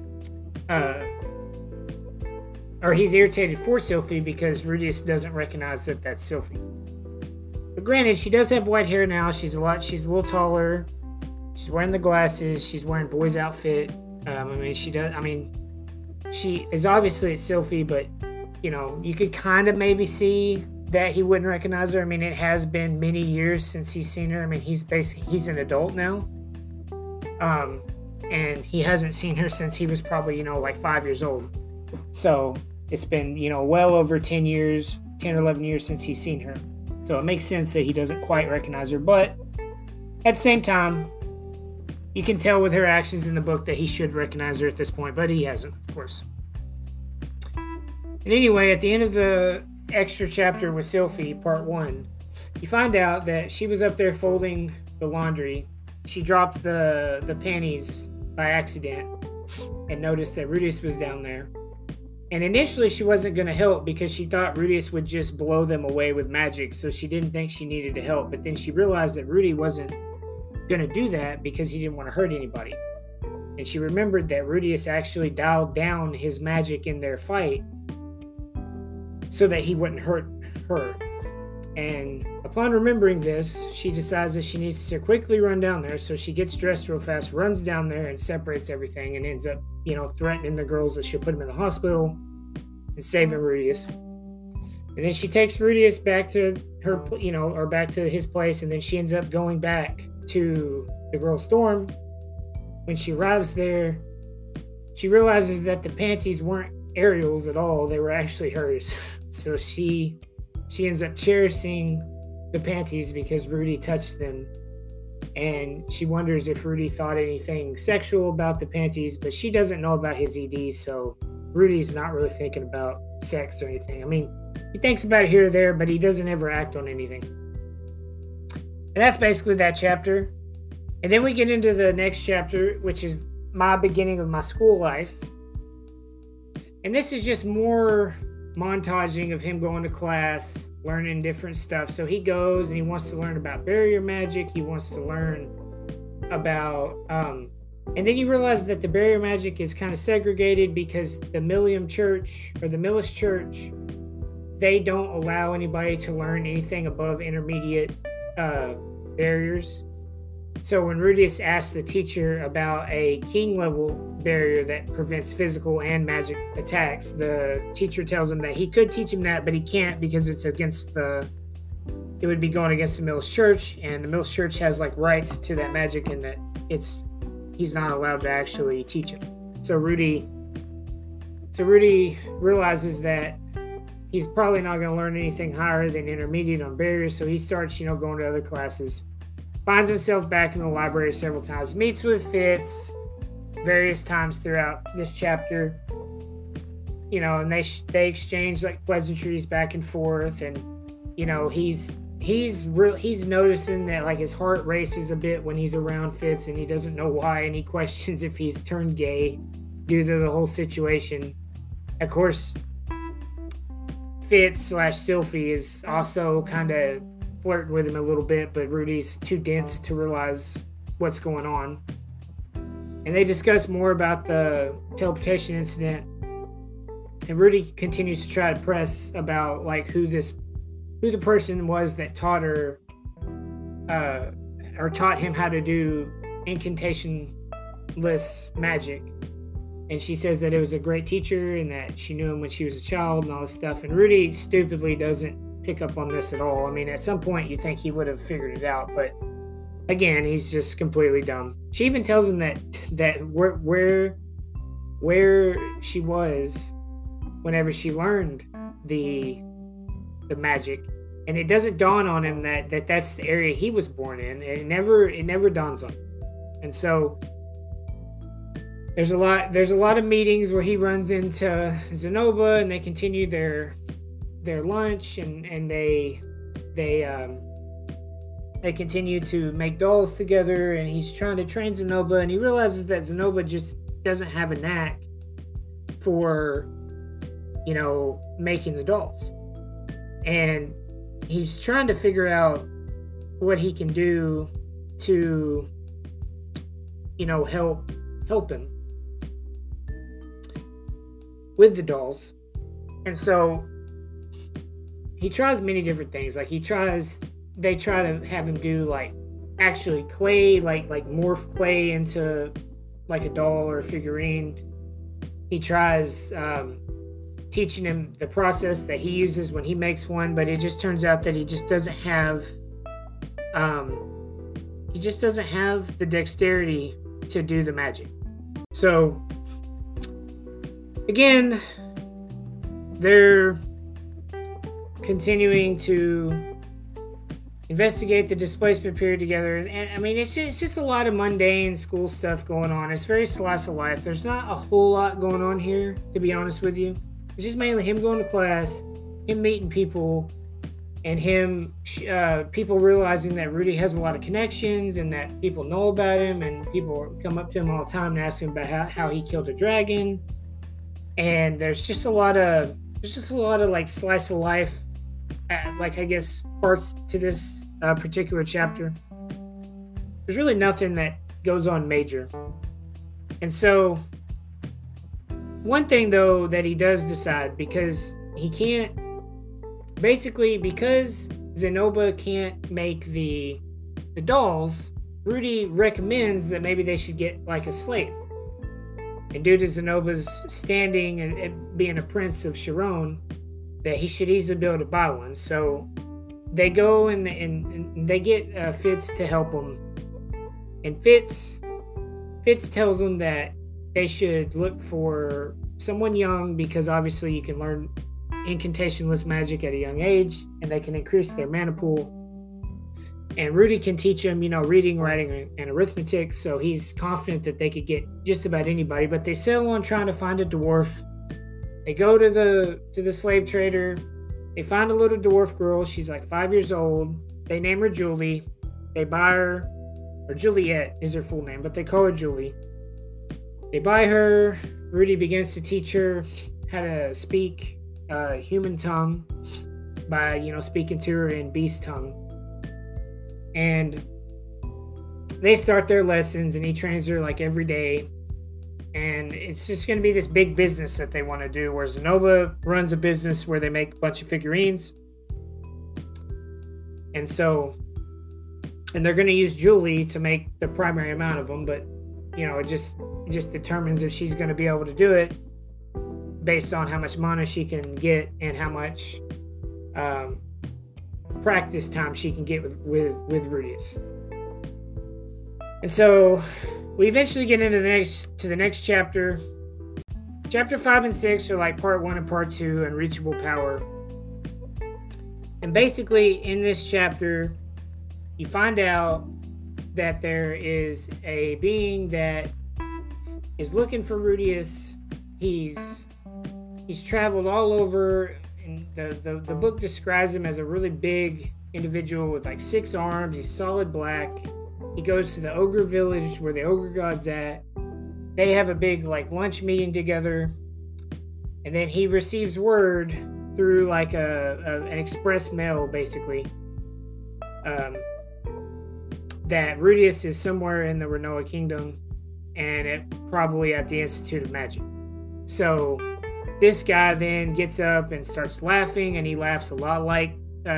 he's irritated for Sophie because Rudius doesn't recognize that that's Sophie. But granted, she does have white hair now. She's a little taller. She's wearing the glasses. She's wearing boy's outfit. She is obviously Sophie, but, you could kind of maybe see that he wouldn't recognize her. It has been many years since he's seen her. He's an adult now. And he hasn't seen her since he was probably, 5 years old. So it's been, well over 10 or 11 years since he's seen her. So it makes sense that he doesn't quite recognize her. But at the same time, you can tell with her actions in the book that he should recognize her at this point, but he hasn't, of course. And anyway, at the end of the extra chapter with Sophie, part 1, you find out that she was up there folding the laundry. She dropped the panties by accident and noticed that Rudius was down there. And initially she wasn't going to help because she thought Rudius would just blow them away with magic, so she didn't think she needed to help. But then she realized that Rudy wasn't going to do that because he didn't want to hurt anybody. And she remembered that Rudius actually dialed down his magic in their fight. so that he wouldn't hurt her. And upon remembering this, she decides that she needs to quickly run down there. So she gets dressed real fast, runs down there and separates everything, and ends up, threatening the girls that she'll put him in the hospital and saving Rudius. And then she takes Rudius back to her, or back to his place. And then she ends up going back to the girl's dorm. When she arrives there, she realizes that the panties weren't Ariel's at all. They were actually hers. So she ends up cherishing the panties because Rudy touched them. And she wonders if Rudy thought anything sexual about the panties, but she doesn't know about his ED, so Rudy's not really thinking about sex or anything. I mean, he thinks about it here or there, but he doesn't ever act on anything. And that's basically that chapter. And then we get into the next chapter, which is my beginning of my school life. And this is just more montaging of him going to class, learning different stuff. So he goes and he wants to learn about barrier magic. He wants to learn about... and then you realize that the barrier magic is kind of segregated because the Millium Church, or the Millis Church, they don't allow anybody to learn anything above intermediate barriers. So when Rudius asks the teacher about a king level barrier that prevents physical and magic attacks, the teacher tells him that he could teach him that, but he can't because it's against it would be going against the Millis Church, and the Millis Church has like rights to that magic, and that he's not allowed to actually teach it. So Rudy realizes that he's probably not going to learn anything higher than intermediate on barriers, so he starts, going to other classes. Finds himself back in the library several times. Meets with Fitz various times throughout this chapter. And they exchange like pleasantries back and forth. And he's noticing that like his heart races a bit when he's around Fitz, and he doesn't know why. And he questions if he's turned gay due to the whole situation. Of course, Fitz/Sylphie is also kind of flirting with him a little bit, but Rudy's too dense to realize what's going on. And they discuss more about the teleportation incident, and Rudy continues to try to press about like who the person was that taught her or taught him how to do incantationless magic. And she says that it was a great teacher and that she knew him when she was a child and all this stuff. And Rudy stupidly doesn't pick up on this at all. I mean, at some point you think he would have figured it out, but again, he's just completely dumb. She even tells him that where she was whenever she learned the magic, and it doesn't dawn on him that that's the area he was born in. It never dawns on him. And so there's a lot of meetings where he runs into Zenoba, and they continue their lunch, and they continue to make dolls together, and he's trying to train Zenoba, and he realizes that Zenoba just doesn't have a knack for making the dolls, and he's trying to figure out what he can do to help him with the dolls. And so he tries many different things. Like they try to have him do like actually clay, like morph clay into like a doll or a figurine. He tries teaching him the process that he uses when he makes one, but it just turns out that he just doesn't have the dexterity to do the magic. So again, they're continuing to investigate the displacement period together, and I mean it's just a lot of mundane school stuff going on. It's very slice of life. There's not a whole lot going on here, to be honest with you. It's just mainly him going to class, him meeting people, and him people realizing that Rudy has a lot of connections and that people know about him, and people come up to him all the time and ask him about how he killed a dragon. And there's just a lot of like slice of life, like I guess parts to this particular chapter. There's really nothing that goes on major. And so one thing though that he does decide, because he can't basically, because Zenoba can't make the dolls, Rudy recommends that maybe they should get like a slave. And due to Zenoba's standing and being a prince of Chiron, that he should easily be able to buy one. So they go and they get Fitz to help them. And Fitz tells them that they should look for someone young, because obviously you can learn incantationless magic at a young age, and they can increase their mana pool. And Rudy can teach them, reading, writing, and arithmetic, so he's confident that they could get just about anybody. But they settle on trying to find a dwarf. They go to the slave trader. They find a little dwarf girl. She's like 5 years old. They name her Julie. They buy her, or Juliet is her full name, but they call her Julie. They buy her. Rudy begins to teach her how to speak human tongue by, speaking to her in beast tongue. And they start their lessons, and he trains her like every day. And it's just going to be this big business that they want to do, where Zenoba runs a business where they make a bunch of figurines. And they're going to use Julie to make the primary amount of them, but it just determines if she's going to be able to do it based on how much mana she can get and how much practice time she can get with Rudius. And so we eventually get into the next chapter. Chapter 5 and 6 are like part 1 and part 2, Unreachable Power. And basically in this chapter, you find out that there is a being that is looking for Rudius. He's traveled all over, and the book describes him as a really big individual with like 6 arms. He's solid black. He goes to the ogre village where the ogre god's at. They have a big like lunch meeting together, and then he receives word through like an express mail, basically, that Rudius is somewhere in the Rinoa Kingdom, and probably at the Institute of Magic. So this guy then gets up and starts laughing, and he laughs a lot like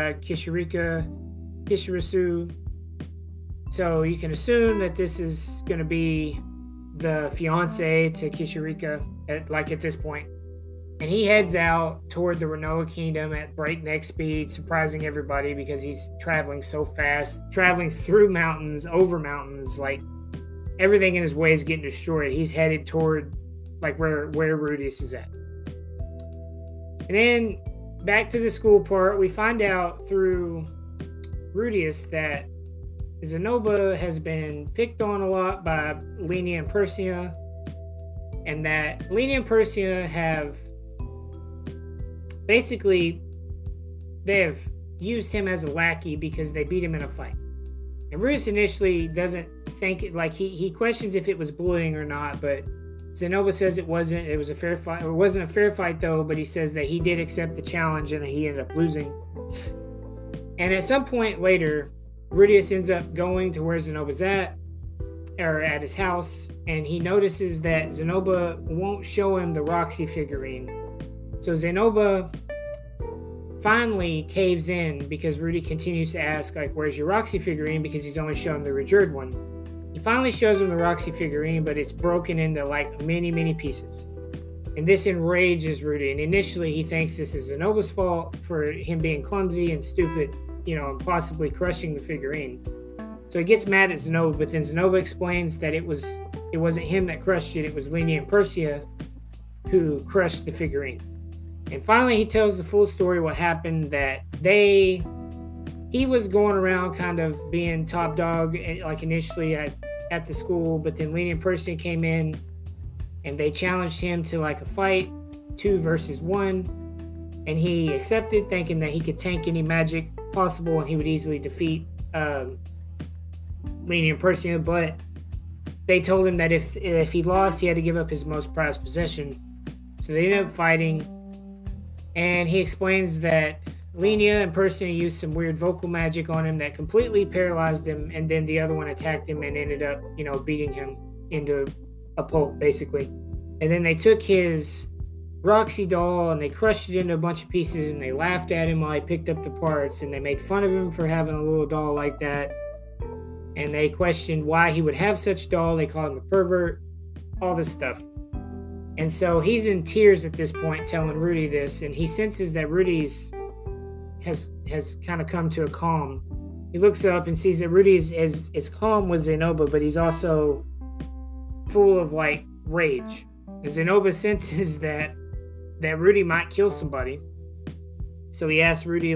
Kishirisu. So you can assume that this is going to be the fiance to Kishirika at this point. And he heads out toward the Rinoa Kingdom at breakneck speed, surprising everybody because he's traveling so fast, traveling through mountains, over mountains, like everything in his way is getting destroyed. He's headed toward like where Rudius is at. And then back to the school part, we find out through Rudius that Zenoba has been picked on a lot by Lenia and Persia, and that Lenia and Persia have basically, they have used him as a lackey because they beat him in a fight. And Rudius initially doesn't think it, like he questions if it was bullying or not, but Zenoba says it wasn't. It was a fair fight. It wasn't a fair fight though, but he says that he did accept the challenge and that he ended up losing. And at some point later, Rudius ends up going to where Zenoba's at, or at his house, and he notices that Zenoba won't show him the Roxy figurine. So Zenoba finally caves in because Rudy continues to ask, like, where's your Roxy figurine? Because he's only shown the Rejured one. He finally shows him the Roxy figurine, but it's broken into like many, many pieces. And this enrages Rudy. And initially he thinks this is Zenoba's fault for him being clumsy and stupid, and possibly crushing the figurine. So he gets mad at Zenoba, but then Zenoba explains that it wasn't him that crushed it, it was Lenia and Persia who crushed the figurine. And finally he tells the full story, what happened, that he was going around kind of being top dog, like initially at the school, but then Lenia and Persia came in and they challenged him to like a fight, 2 versus 1, and he accepted, thinking that he could tank any magic possible and he would easily defeat Lenia and Persia. But they told him that if he lost, he had to give up his most prized possession. So they ended up fighting, and he explains that Lenia and Persia used some weird vocal magic on him that completely paralyzed him, and then the other one attacked him and ended up, beating him into a pulp, basically. And then they took his Roxy doll, and they crushed it into a bunch of pieces, and they laughed at him while he picked up the parts, and they made fun of him for having a little doll like that, and they questioned why he would have such a doll. They called him a pervert, all this stuff. And so he's in tears at this point telling Rudy this, and he senses that Rudy's has kind of come to a calm. He looks up and sees that Rudy is calm with Zenoba, but he's also full of like rage. And Zenoba senses that Rudy might kill somebody. So he asks Rudy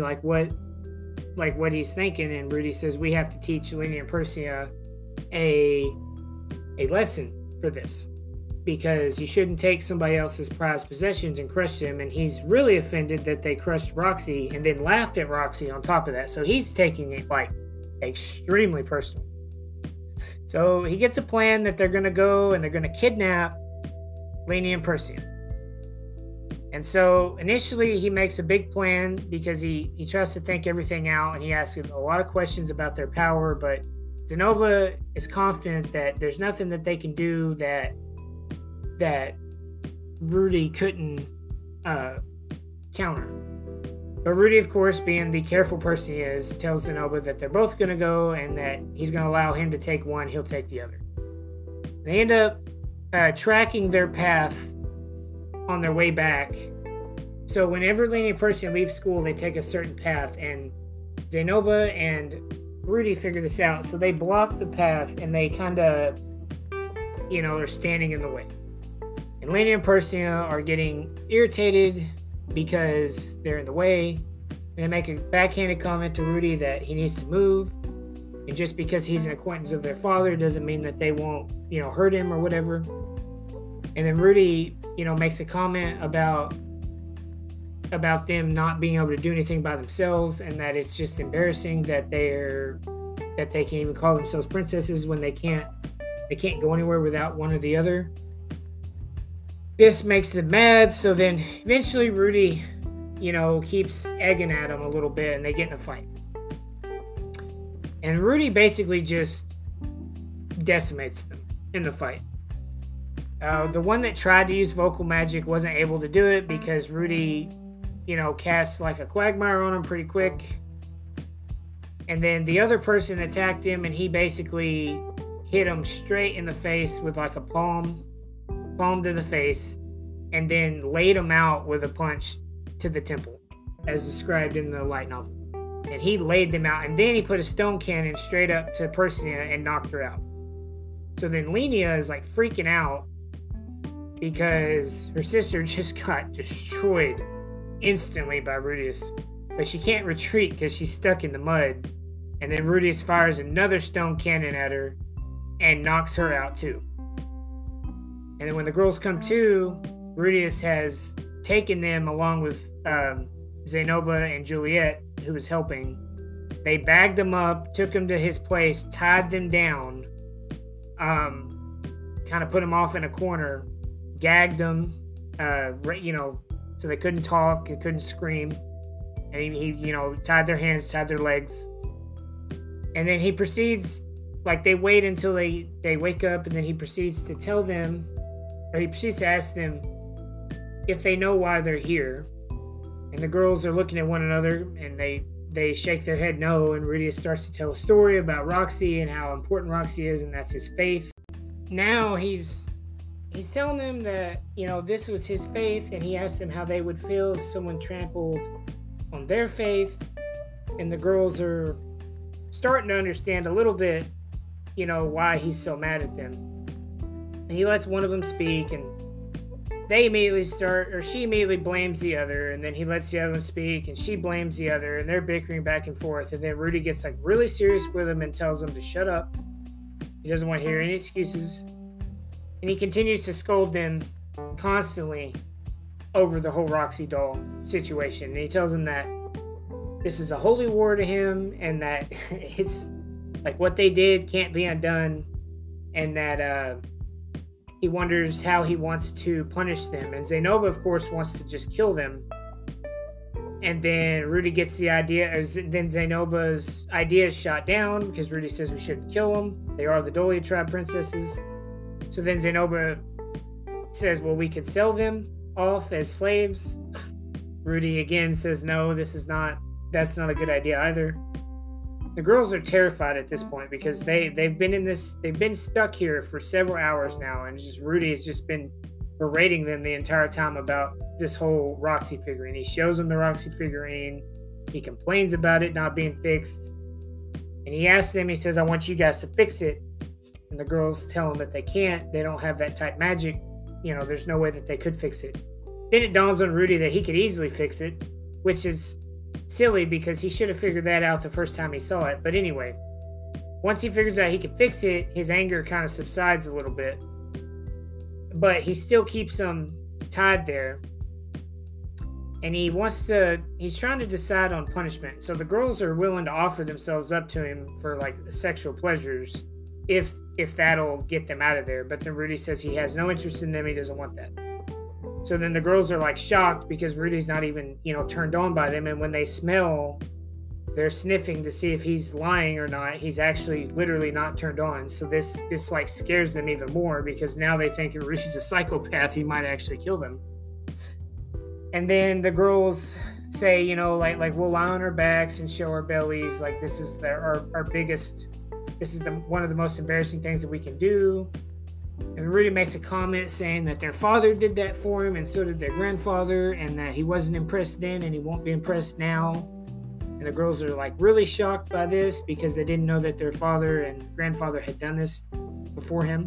what he's thinking, and Rudy says, we have to teach Lenia and Persia a lesson for this, because you shouldn't take somebody else's prized possessions and crush them. And he's really offended that they crushed Roxy and then laughed at Roxy on top of that. So he's taking it like extremely personal. So he gets a plan that they're going to go and they're going to kidnap Lenia and Persia. And so initially he makes a big plan because he tries to think everything out, and he asks a lot of questions about their power, but Zenoba is confident that there's nothing that they can do that Rudy couldn't counter. But Rudy, of course, being the careful person he is, tells Zenoba that they're both going to go and that he's going to allow him to take one, he'll take the other. They end up tracking their path on their way back. So whenever Lenia and Persia leave school, they take a certain path, and Zenoba and Rudy figure this out. So they block the path, and they kind of, are standing in the way. And Lenia and Persia are getting irritated because they're in the way. They make a backhanded comment to Rudy that he needs to move. And just because he's an acquaintance of their father doesn't mean that they won't, hurt him or whatever. And then Rudy, makes a comment about them not being able to do anything by themselves, and that it's just embarrassing that they can even call themselves princesses when they can't go anywhere without one or the other. This makes them mad, so then eventually Rudy, keeps egging at him a little bit, and they get in a fight. And Rudy basically just decimates them in the fight. The one that tried to use vocal magic wasn't able to do it because Rudy, cast like a quagmire on him pretty quick. And then the other person attacked him, and he basically hit him straight in the face with like a palm to the face, and then laid him out with a punch to the temple, as described in the light novel. And he laid them out, and then he put a stone cannon straight up to Persia and knocked her out. So then Lenia is like freaking out because her sister just got destroyed instantly by Rudius. But she can't retreat because she's stuck in the mud. And then Rudius fires another stone cannon at her and knocks her out too. And then when the girls come to, Rudius has taken them along with Zenoba and Juliet, who was helping. They bagged them up, took them to his place, tied them down, kind of put them off in a corner, gagged them, so they couldn't talk, they couldn't scream. And he tied their hands, tied their legs. And then he proceeds, they wait until they wake up, and then he proceeds to tell them, or he proceeds to ask them if they know why they're here. And the girls are looking at one another, and they shake their head no, and Rudius starts to tell a story about Roxy and how important Roxy is, and that's his faith. Now he's telling them that, this was his faith, and he asked them how they would feel if someone trampled on their faith. And the girls are starting to understand a little bit, why he's so mad at them. And he lets one of them speak, and she immediately blames the other, and then he lets the other one speak, and she blames the other, and they're bickering back and forth. And then Rudy gets really serious with him and tells him to shut up. He doesn't want to hear any excuses. And he continues to scold them constantly over the whole Roxy doll situation. And he tells them that this is a holy war to him, and that it's what they did can't be undone, and that he wonders how he wants to punish them. And Zenoba, of course, wants to just kill them. And then Rudy gets the idea, then Zenoba's idea is shot down because Rudy says we shouldn't kill them. They are the Dolia tribe princesses. So then Zenoba says, well, we could sell them. off as slaves. Rudy again says no, that's not a good idea either. The girls are terrified at this point because they've been stuck here for several hours now, and just Rudy has just been berating them the entire time about this whole Roxy figurine. He shows them the Roxy figurine, he complains about it not being fixed, and he asks them, he says, I want you guys to fix it. And the girls tell him that they can't, they don't have that type magic, there's no way that they could fix it. Then it dawns on Rudy that he could easily fix it, which is silly because he should have figured that out the first time he saw it. But anyway, once he figures out he can fix it, his anger kind of subsides a little bit. But he still keeps them tied there. And he's trying to decide on punishment. So the girls are willing to offer themselves up to him for like sexual pleasures if that'll get them out of there. But then Rudy says he has no interest in them, he doesn't want that. So then the girls are like shocked because Rudy's not even, turned on by them. And when they smell, they're sniffing to see if he's lying or not. He's actually literally not turned on. So this like scares them even more because now they think if Rudy's a psychopath, he might actually kill them. And then the girls say, like we'll lie on our backs and show our bellies. Like this is our biggest, this is one of the most embarrassing things that we can do. And Rudy makes a comment saying that their father did that for him and so did their grandfather, and that he wasn't impressed then and he won't be impressed now. And the girls are like really shocked by this because they didn't know that their father and grandfather had done this before him.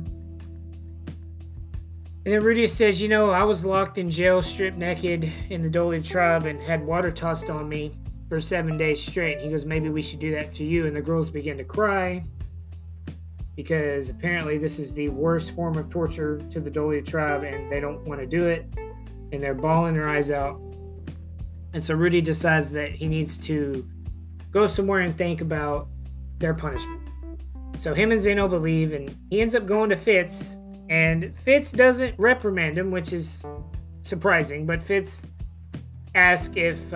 And then Rudy says, I was locked in jail stripped naked in the Dole tribe and had water tossed on me for 7 days straight. He goes, maybe we should do that to you. And the girls begin to cry, because apparently this is the worst form of torture to the Dole tribe and they don't want to do it. And they're bawling their eyes out. And so Rudy decides that he needs to go somewhere and think about their punishment. So him and Zenoba leave, and he ends up going to Fitz. And Fitz doesn't reprimand him, which is surprising. But Fitz asks if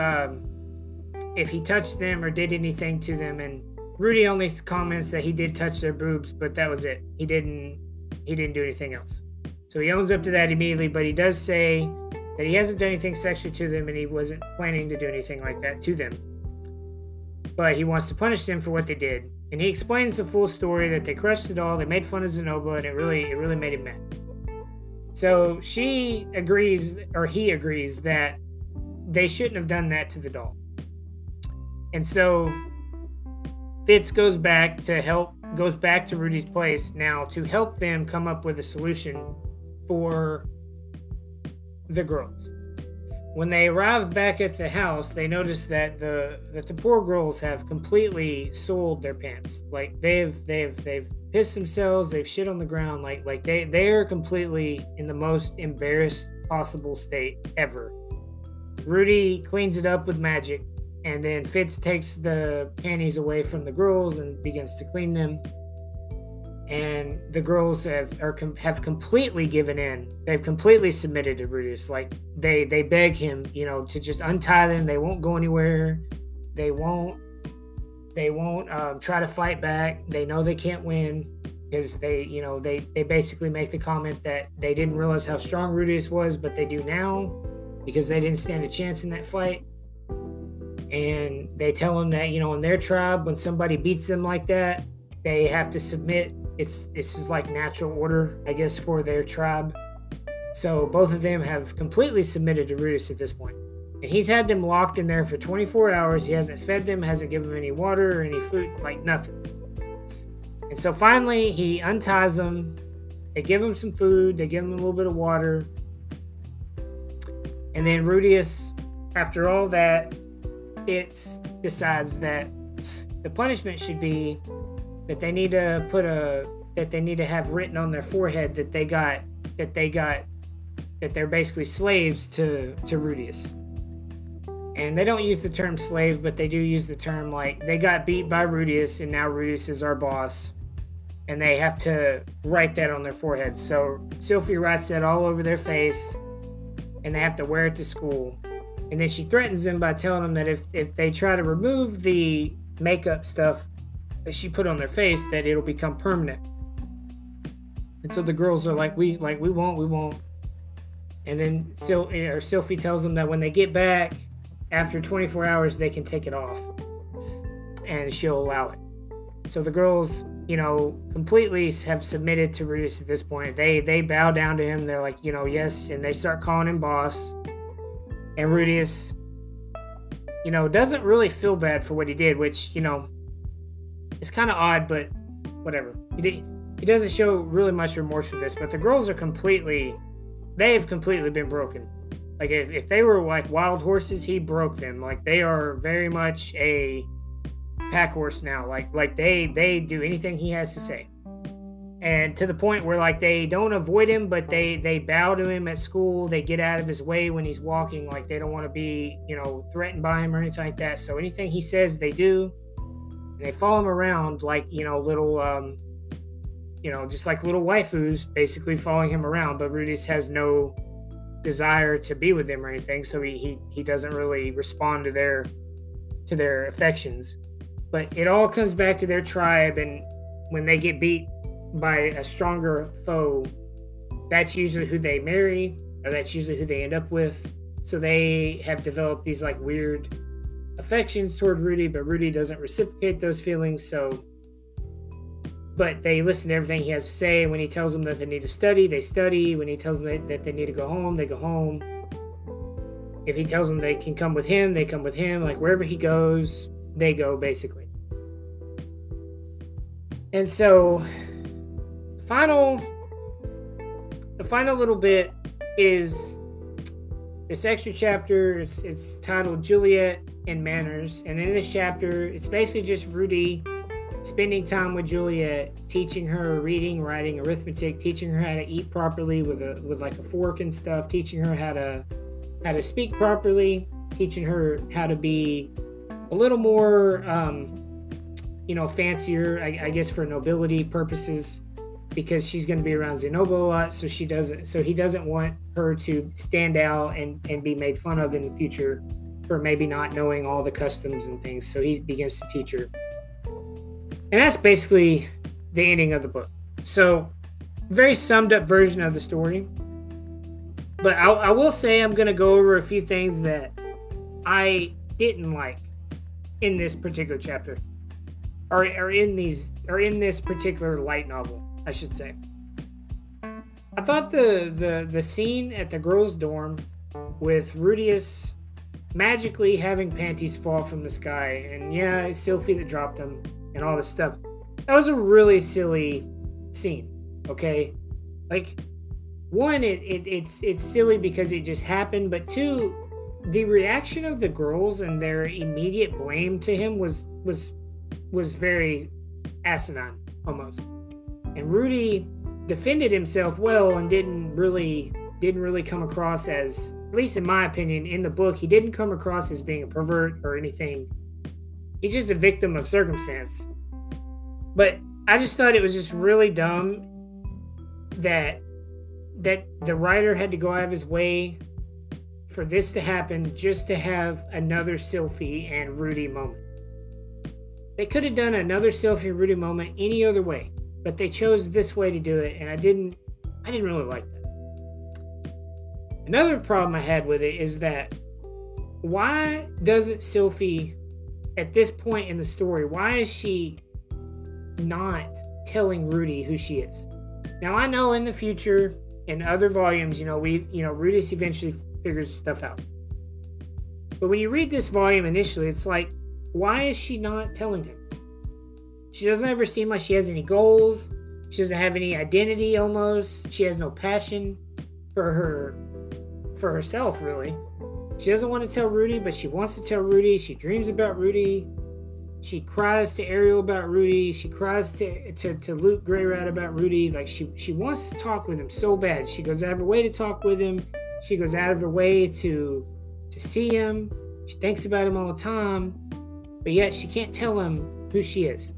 he touched them or did anything to them. And Rudy only comments that he did touch their boobs, but that was it. He didn't do anything else. So he owns up to that immediately, but he does say that he hasn't done anything sexual to them and he wasn't planning to do anything like that to them. But he wants to punish them for what they did. And he explains the full story, that they crushed it all, they made fun of Zenoba, and it really made him mad. So he agrees that they shouldn't have done that to the doll. And so Fitz goes back to Rudy's place now to help them come up with a solution for the girls. When they arrive back at the house, they notice that the poor girls have completely soiled their pants. Like they've pissed themselves, they've shit on the ground, like they're completely in the most embarrassed possible state ever. Rudy cleans it up with magic. And then Fitz takes the panties away from the girls and begins to clean them. And the girls have completely given in. They've completely submitted to Brutus. Like they beg him, to just untie them. They won't go anywhere. They won't try to fight back. They know they can't win because they basically make the comment that they didn't realize how strong Brutus was, but they do now because they didn't stand a chance in that fight. And they tell him that, in their tribe, when somebody beats them like that, they have to submit. It's just like natural order, I guess, for their tribe. So both of them have completely submitted to Rutus at this point. And he's had them locked in there for 24 hours. He hasn't fed them, hasn't given them any water or any food, like nothing. And so finally, he unties them. They give him some food. They give him a little bit of water. And then Rudius, after all that, Fitz decides that the punishment should be that they need to have written on their forehead that they're basically slaves to Rudius. And they don't use the term slave, but they do use the term like they got beat by Rudius and now Rudius is our boss. And they have to write that on their forehead. So Sylphie writes that all over their face and they have to wear it to school. And then she threatens them by telling them that if they try to remove the makeup stuff that she put on their face, that it'll become permanent. And so the girls are like, we won't. And then Sylphie tells them that when they get back, after 24 hours, they can take it off. And she'll allow it. So the girls, completely have submitted to Rudeus at this point. They bow down to him. They're like, yes. And they start calling him boss. And Rudeus, doesn't really feel bad for what he did, which, it's kind of odd, but whatever. He doesn't show really much remorse for this, but the girls are they've completely been broken. Like, if they were like wild horses, he broke them. Like, they are very much a pack horse now. Like they do anything he has to say. And to the point where, like, they don't avoid him, but they bow to him at school. They get out of his way when he's walking. Like, they don't want to be, threatened by him or anything like that. So anything he says, they do. And they follow him around like, little, just like little waifus, basically following him around. But Rudeus has no desire to be with them or anything. So he doesn't really respond to their affections. But it all comes back to their tribe. And when they get beat by a stronger foe, that's usually who they marry, or that's usually who they end up with. So they have developed these like weird affections toward Rudy, but Rudy doesn't reciprocate those feelings. But they listen to everything he has to say. When he tells them that they need to study, they study. When he tells them that they need to go home, they go home. If he tells them they can come with him, they come with him. Like, wherever he goes, they go, basically. And so the final little bit is this extra chapter. It's titled Juliet and Manners, and in this chapter, it's basically just Rudy spending time with Juliet, teaching her reading, writing, arithmetic, teaching her how to eat properly with like a fork and stuff, teaching her how to speak properly, teaching her how to be a little more fancier, I guess, for nobility purposes, because she's going to be around Zenobia a lot. So he doesn't want her to stand out and be made fun of in the future for maybe not knowing all the customs and things. So he begins to teach her. And that's basically the ending of the book. So, very summed up version of the story. But I will say I'm going to go over a few things that I didn't like in this particular chapter, or in this particular light novel, I should say. I thought the scene at the girls' dorm with Rudeus magically having panties fall from the sky, and yeah, it's Sylphie that dropped them, and all this stuff. That was a really silly scene, okay? Like, one, it's silly because it just happened, but two, the reaction of the girls and their immediate blame to him was very asinine, almost. And Rudy defended himself well and didn't really come across as, at least in my opinion, in the book, he didn't come across as being a pervert or anything. He's just a victim of circumstance. But I just thought it was just really dumb that the writer had to go out of his way for this to happen just to have another Sylphie and Rudy moment. They could have done another Sylphie and Rudy moment any other way, but they chose this way to do it, and I didn't really like that. Another problem I had with it is that why doesn't Sylphie, at this point in the story, why is she not telling Rudy who she is? Now, I know in the future, in other volumes, Rudeus eventually figures stuff out. But when you read this volume initially, it's like, why is she not telling him? She doesn't ever seem like she has any goals. She doesn't have any identity, almost. She has no passion for herself, really. She doesn't want to tell Rudy, but she wants to tell Rudy. She dreams about Rudy. She cries to Ariel about Rudy. She cries to Luke Greyrat about Rudy. Like, she wants to talk with him so bad. She goes out of her way to talk with him. She goes out of her way to see him. She thinks about him all the time. But yet she can't tell him who she is.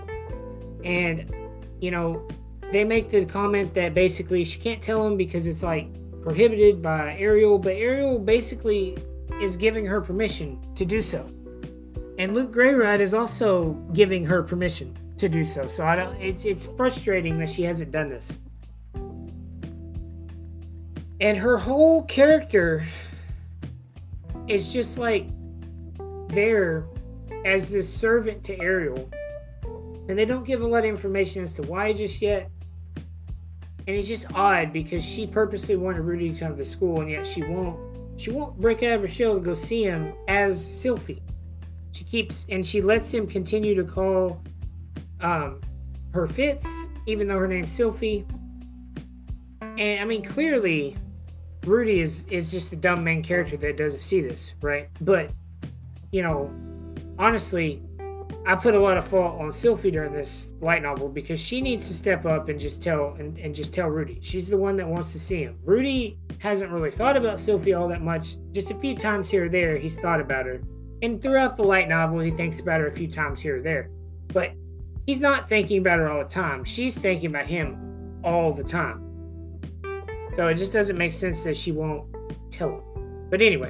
And, they make the comment that basically she can't tell him because it's like prohibited by Ariel. But Ariel basically is giving her permission to do so. And Luke Greyrat is also giving her permission to do so. So it's frustrating that she hasn't done this. And her whole character is just like there as this servant to Ariel. And they don't give a lot of information as to why just yet. And it's just odd because she purposely wanted Rudy to come to the school, and yet she won't break out of her shell to go see him as Sylphie. She lets him continue to call her Fitz, even though her name's Sylphie. And I mean, clearly Rudy is just a dumb main character that doesn't see this, right? But, you know, honestly, I put a lot of fault on Sylphie during this light novel because she needs to step up and just tell Rudy. She's the one that wants to see him. Rudy hasn't really thought about Sylphie all that much. Just a few times here or there, he's thought about her. And throughout the light novel, he thinks about her a few times here or there. But he's not thinking about her all the time. She's thinking about him all the time. So it just doesn't make sense that she won't tell him. But anyway,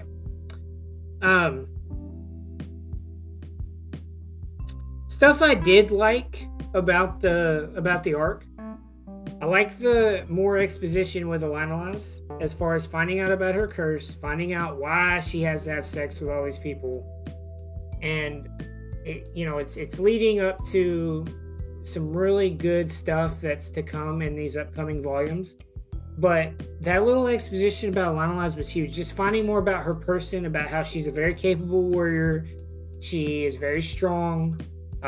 stuff I did like about the arc. I like the more exposition with Elanolaz as far as finding out about her curse, finding out why she has to have sex with all these people, and it's leading up to some really good stuff that's to come in these upcoming volumes. But that little exposition about Elanolaz was huge. Just finding more about her person, about how she's a very capable warrior. She is very strong.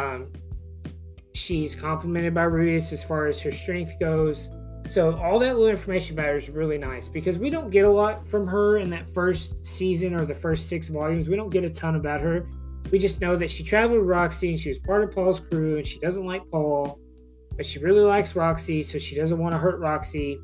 She's complimented by Rudius as far as her strength goes. So all that little information about her is really nice because we don't get a lot from her in that first season or the first 6 volumes. We don't get a ton about her. We just know that she traveled with Roxy and she was part of Paul's crew and she doesn't like Paul, but she really likes Roxy, so she doesn't want to hurt Roxy.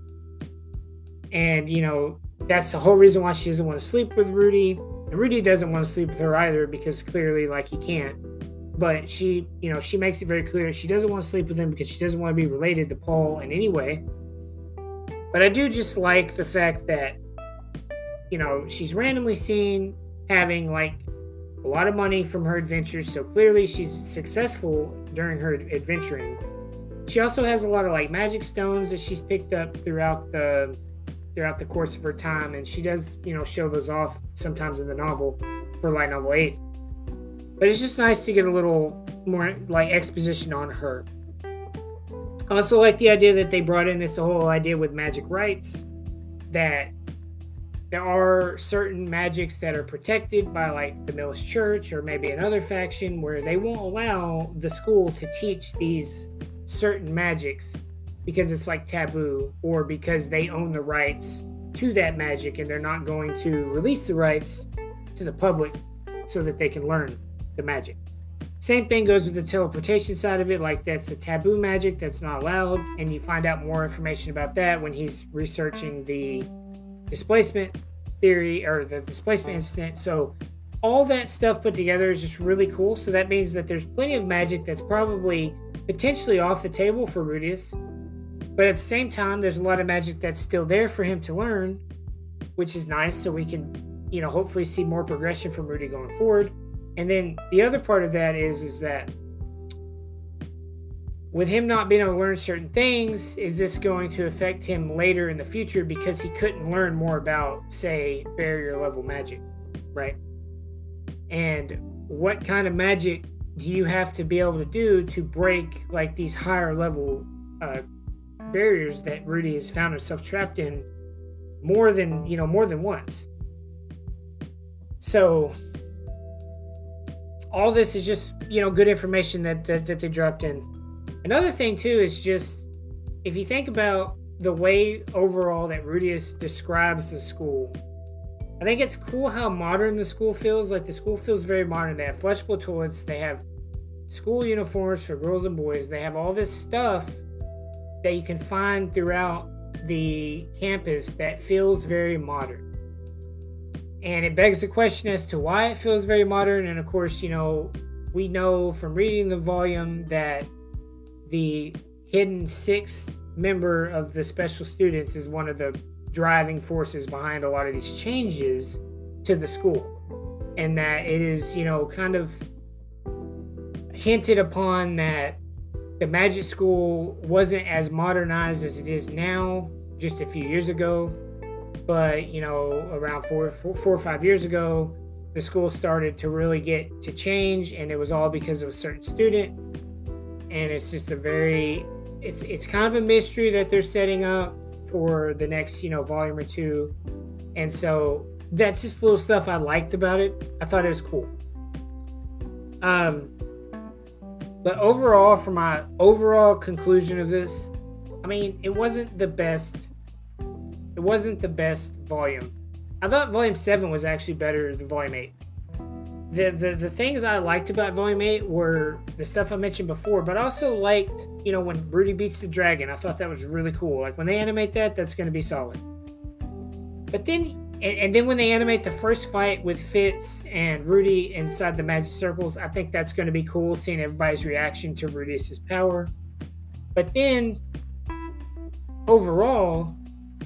And, that's the whole reason why she doesn't want to sleep with Rudy. And Rudy doesn't want to sleep with her either because clearly, he can't. But she makes it very clear she doesn't want to sleep with him because she doesn't want to be related to Paul in any way. But I do just like the fact that, she's randomly seen having, a lot of money from her adventures. So clearly she's successful during her adventuring. She also has a lot of, magic stones that she's picked up throughout the course of her time. And she does, show those off sometimes in the novel for Light Novel 8. But it's just nice to get a little more exposition on her. I also like the idea that they brought in this whole idea with magic rights, that there are certain magics that are protected by the Millis Church or maybe another faction where they won't allow the school to teach these certain magics because it's taboo or because they own the rights to that magic and they're not going to release the rights to the public so that they can learn the magic. Same thing goes with the teleportation side of it. That's a taboo magic that's not allowed, and you find out more information about that when he's researching the displacement theory or the displacement incident. So all that stuff put together is just really cool. So that means that there's plenty of magic that's probably potentially off the table for Rudius, but at the same time there's a lot of magic that's still there for him to learn, which is nice. So we can hopefully see more progression from Rudy going forward. And then the other part of that is that with him not being able to learn certain things, is this going to affect him later in the future because he couldn't learn more about, say, barrier level magic, right? And what kind of magic do you have to be able to do to break these higher level barriers that Rudy has found himself trapped in more than once? So all this is just, good information that they dropped in. Another thing, too, is just, if you think about the way overall that Rudius describes the school, I think it's cool how modern the school feels. The school feels very modern. They have flushable toilets. They have school uniforms for girls and boys. They have all this stuff that you can find throughout the campus that feels very modern. And it begs the question as to why it feels very modern. And of course, we know from reading the volume that the hidden 6th member of the special students is one of the driving forces behind a lot of these changes to the school. And that it is, kind of hinted upon that the magic school wasn't as modernized as it is now just a few years ago. But, around 4 or 5 years ago, the school started to really get to change, and it was all because of a certain student. And it's just it's kind of a mystery that they're setting up for the next, volume or two. And so that's just little stuff I liked about it. I thought it was cool. But overall, for my overall conclusion of this, I mean, it wasn't the best. It wasn't the best volume. I thought Volume 7 was actually better than Volume 8. The things I liked about Volume 8 were the stuff I mentioned before, but I also liked, when Rudy beats the dragon. I thought that was really cool. Like, when they animate that, that's going to be solid. But then, and then when they animate the first fight with Fitz and Rudy inside the magic circles, I think that's going to be cool, seeing everybody's reaction to Rudius's power. But then, overall,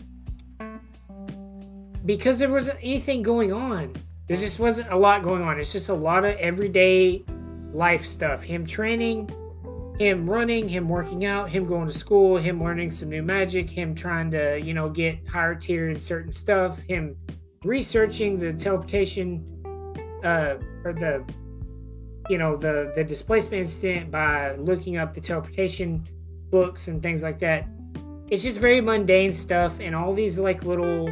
because there wasn't anything going on, there just wasn't a lot going on. It's just a lot of everyday life stuff. Him training, him running, him working out, him going to school, him learning some new magic, him trying to, get higher tier in certain stuff, him researching the teleportation, or the displacement instant by looking up the teleportation books and things like that. It's just very mundane stuff, and all these like little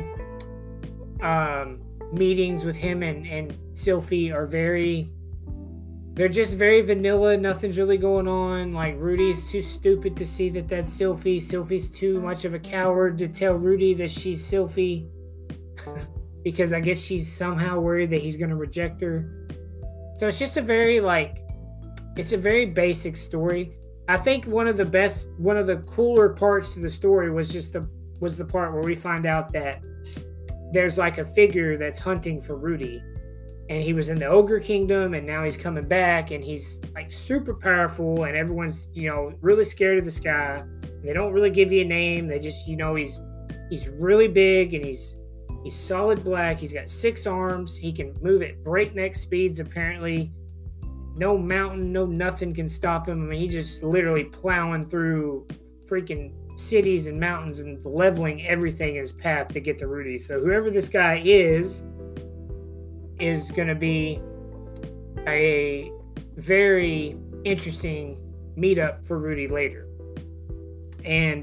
meetings with him and Sylphie are they're just very vanilla. Nothing's really going on. Like, Rudy's too stupid to see that that's Sylphie. Sylphie's too much of a coward to tell Rudy that she's Sylphie because I guess she's somehow worried that he's going to reject her. So it's just a very basic story. I think one of the cooler parts to the story was the part where we find out that there's like a figure that's hunting for Rudy, and he was in the Ogre Kingdom, and now he's coming back, and he's like super powerful, and everyone's really scared of this guy. They don't really give you a name. They just he's really big, and he's solid black. He's got 6 arms. He can move at breakneck speeds apparently. No mountain, no nothing can stop him. I mean, he's just literally plowing through freaking cities and mountains and leveling everything in his path to get to Rudy. So whoever this guy is going to be a very interesting meetup for Rudy later. And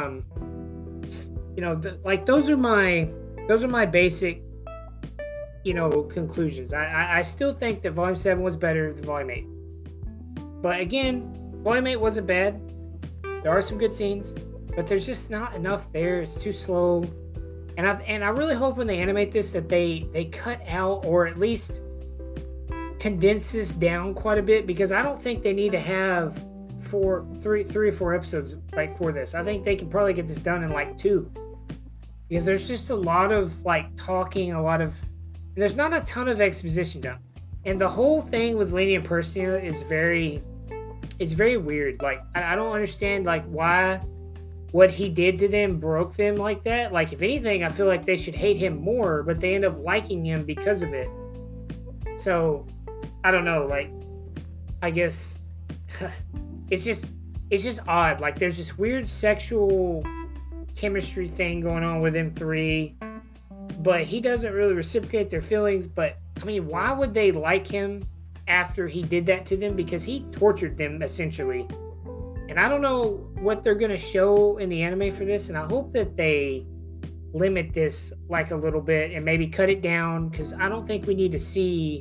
those are my basic conclusions. I still think that Volume 7 was better than Volume 8. But again, Volume 8 wasn't bad. There are some good scenes, but there's just not enough there. It's too slow. And I really hope when they animate this that they cut out or at least condense this down quite a bit, because I don't think they need to have 3 or 4 episodes like for this. I think they can probably get this done in like 2. Because there's just a lot of like talking, there's not a ton of exposition done. And the whole thing with Lenny and Persia is very weird. Like, I don't understand like why what he did to them broke them like that. Like, if anything, I feel like they should hate him more, but they end up liking him because of it. So, I don't know, like, I guess it's just odd. Like, there's this weird sexual chemistry thing going on with them 3, but he doesn't really reciprocate their feelings. But I mean, why would they like him after he did that to them? Because he tortured them essentially. And I don't know what they're going to show in the anime for this, and I hope that they limit this like a little bit and maybe cut it down, because I don't think we need to see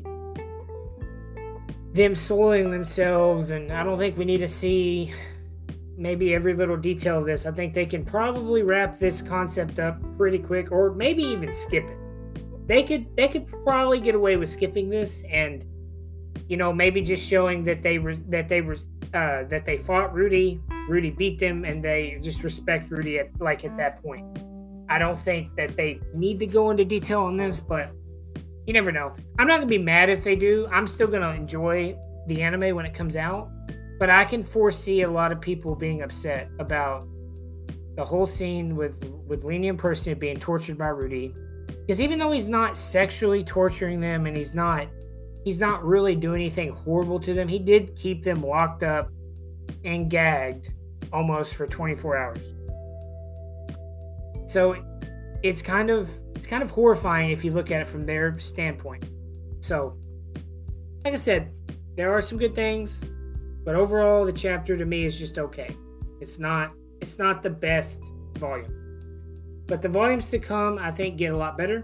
them soiling themselves, and I don't think we need to see maybe every little detail of this. I think they can probably wrap this concept up pretty quick, or maybe even skip it. They could probably get away with skipping this, and maybe just showing that they fought Rudy beat them, and they just respect Rudy at that point. I don't think that they need to go into detail on this, but you never know. I'm not gonna be mad if they do. I'm still gonna enjoy the anime when it comes out. But I can foresee a lot of people being upset about the whole scene with Lenny and Persia being tortured by Rudy. Because even though he's not sexually torturing them, and he's not really doing anything horrible to them, he did keep them locked up and gagged almost for 24 hours. So it's kind of it's kind of horrifying if you look at it from their standpoint. So, like I said, there are some good things, but overall, the chapter to me is just okay. It's not the best volume, but the volumes to come, I think, get a lot better.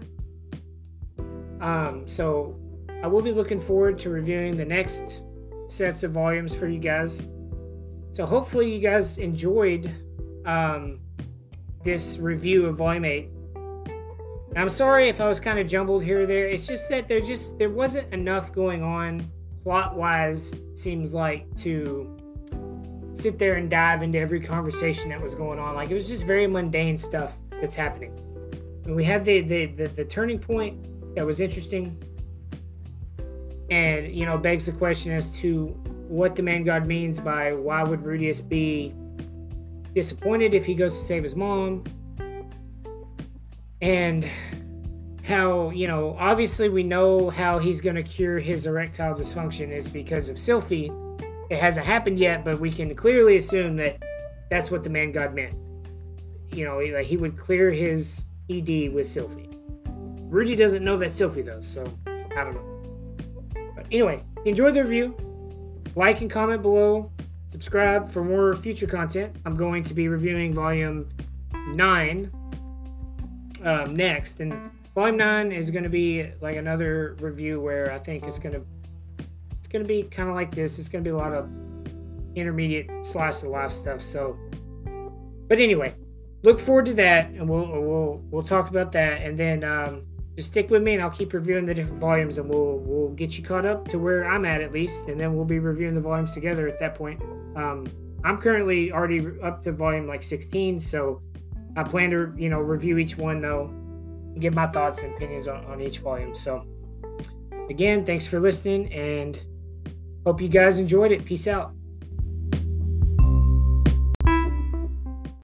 So I will be looking forward to reviewing the next sets of volumes for you guys. So hopefully you guys enjoyed this review of Volume 8. I'm sorry if I was kind of jumbled here or there. It's just that there wasn't enough going on plot-wise, seems like, to sit there and dive into every conversation that was going on. Like, it was just very mundane stuff that's happening. And we had the turning point that was interesting, and begs the question as to what the man God means by why would Rudius be disappointed if he goes to save his mom, and how obviously we know how he's going to cure his erectile dysfunction is because of Sylphie. It hasn't happened yet, but we can clearly assume that that's what the man God meant. Like he would clear his ED with Sylphie. Rudy doesn't know that Sylphie though, so I don't know. But anyway, if you enjoyed the review, like and comment below. Subscribe for more future content. I'm going to be reviewing Volume 9 next, and Volume 9 is going to be like another review where I think it's going to be kind of like this. It's going to be a lot of intermediate slice of life stuff. So, but anyway, look forward to that, and we'll talk about that, and then just stick with me, and I'll keep reviewing the different volumes, and we'll get you caught up to where I'm at least, and then we'll be reviewing the volumes together at that point. I'm currently already up to volume like 16, so I plan to review each one though, and give my thoughts and opinions on each volume. So again, thanks for listening, and hope you guys enjoyed it. Peace out.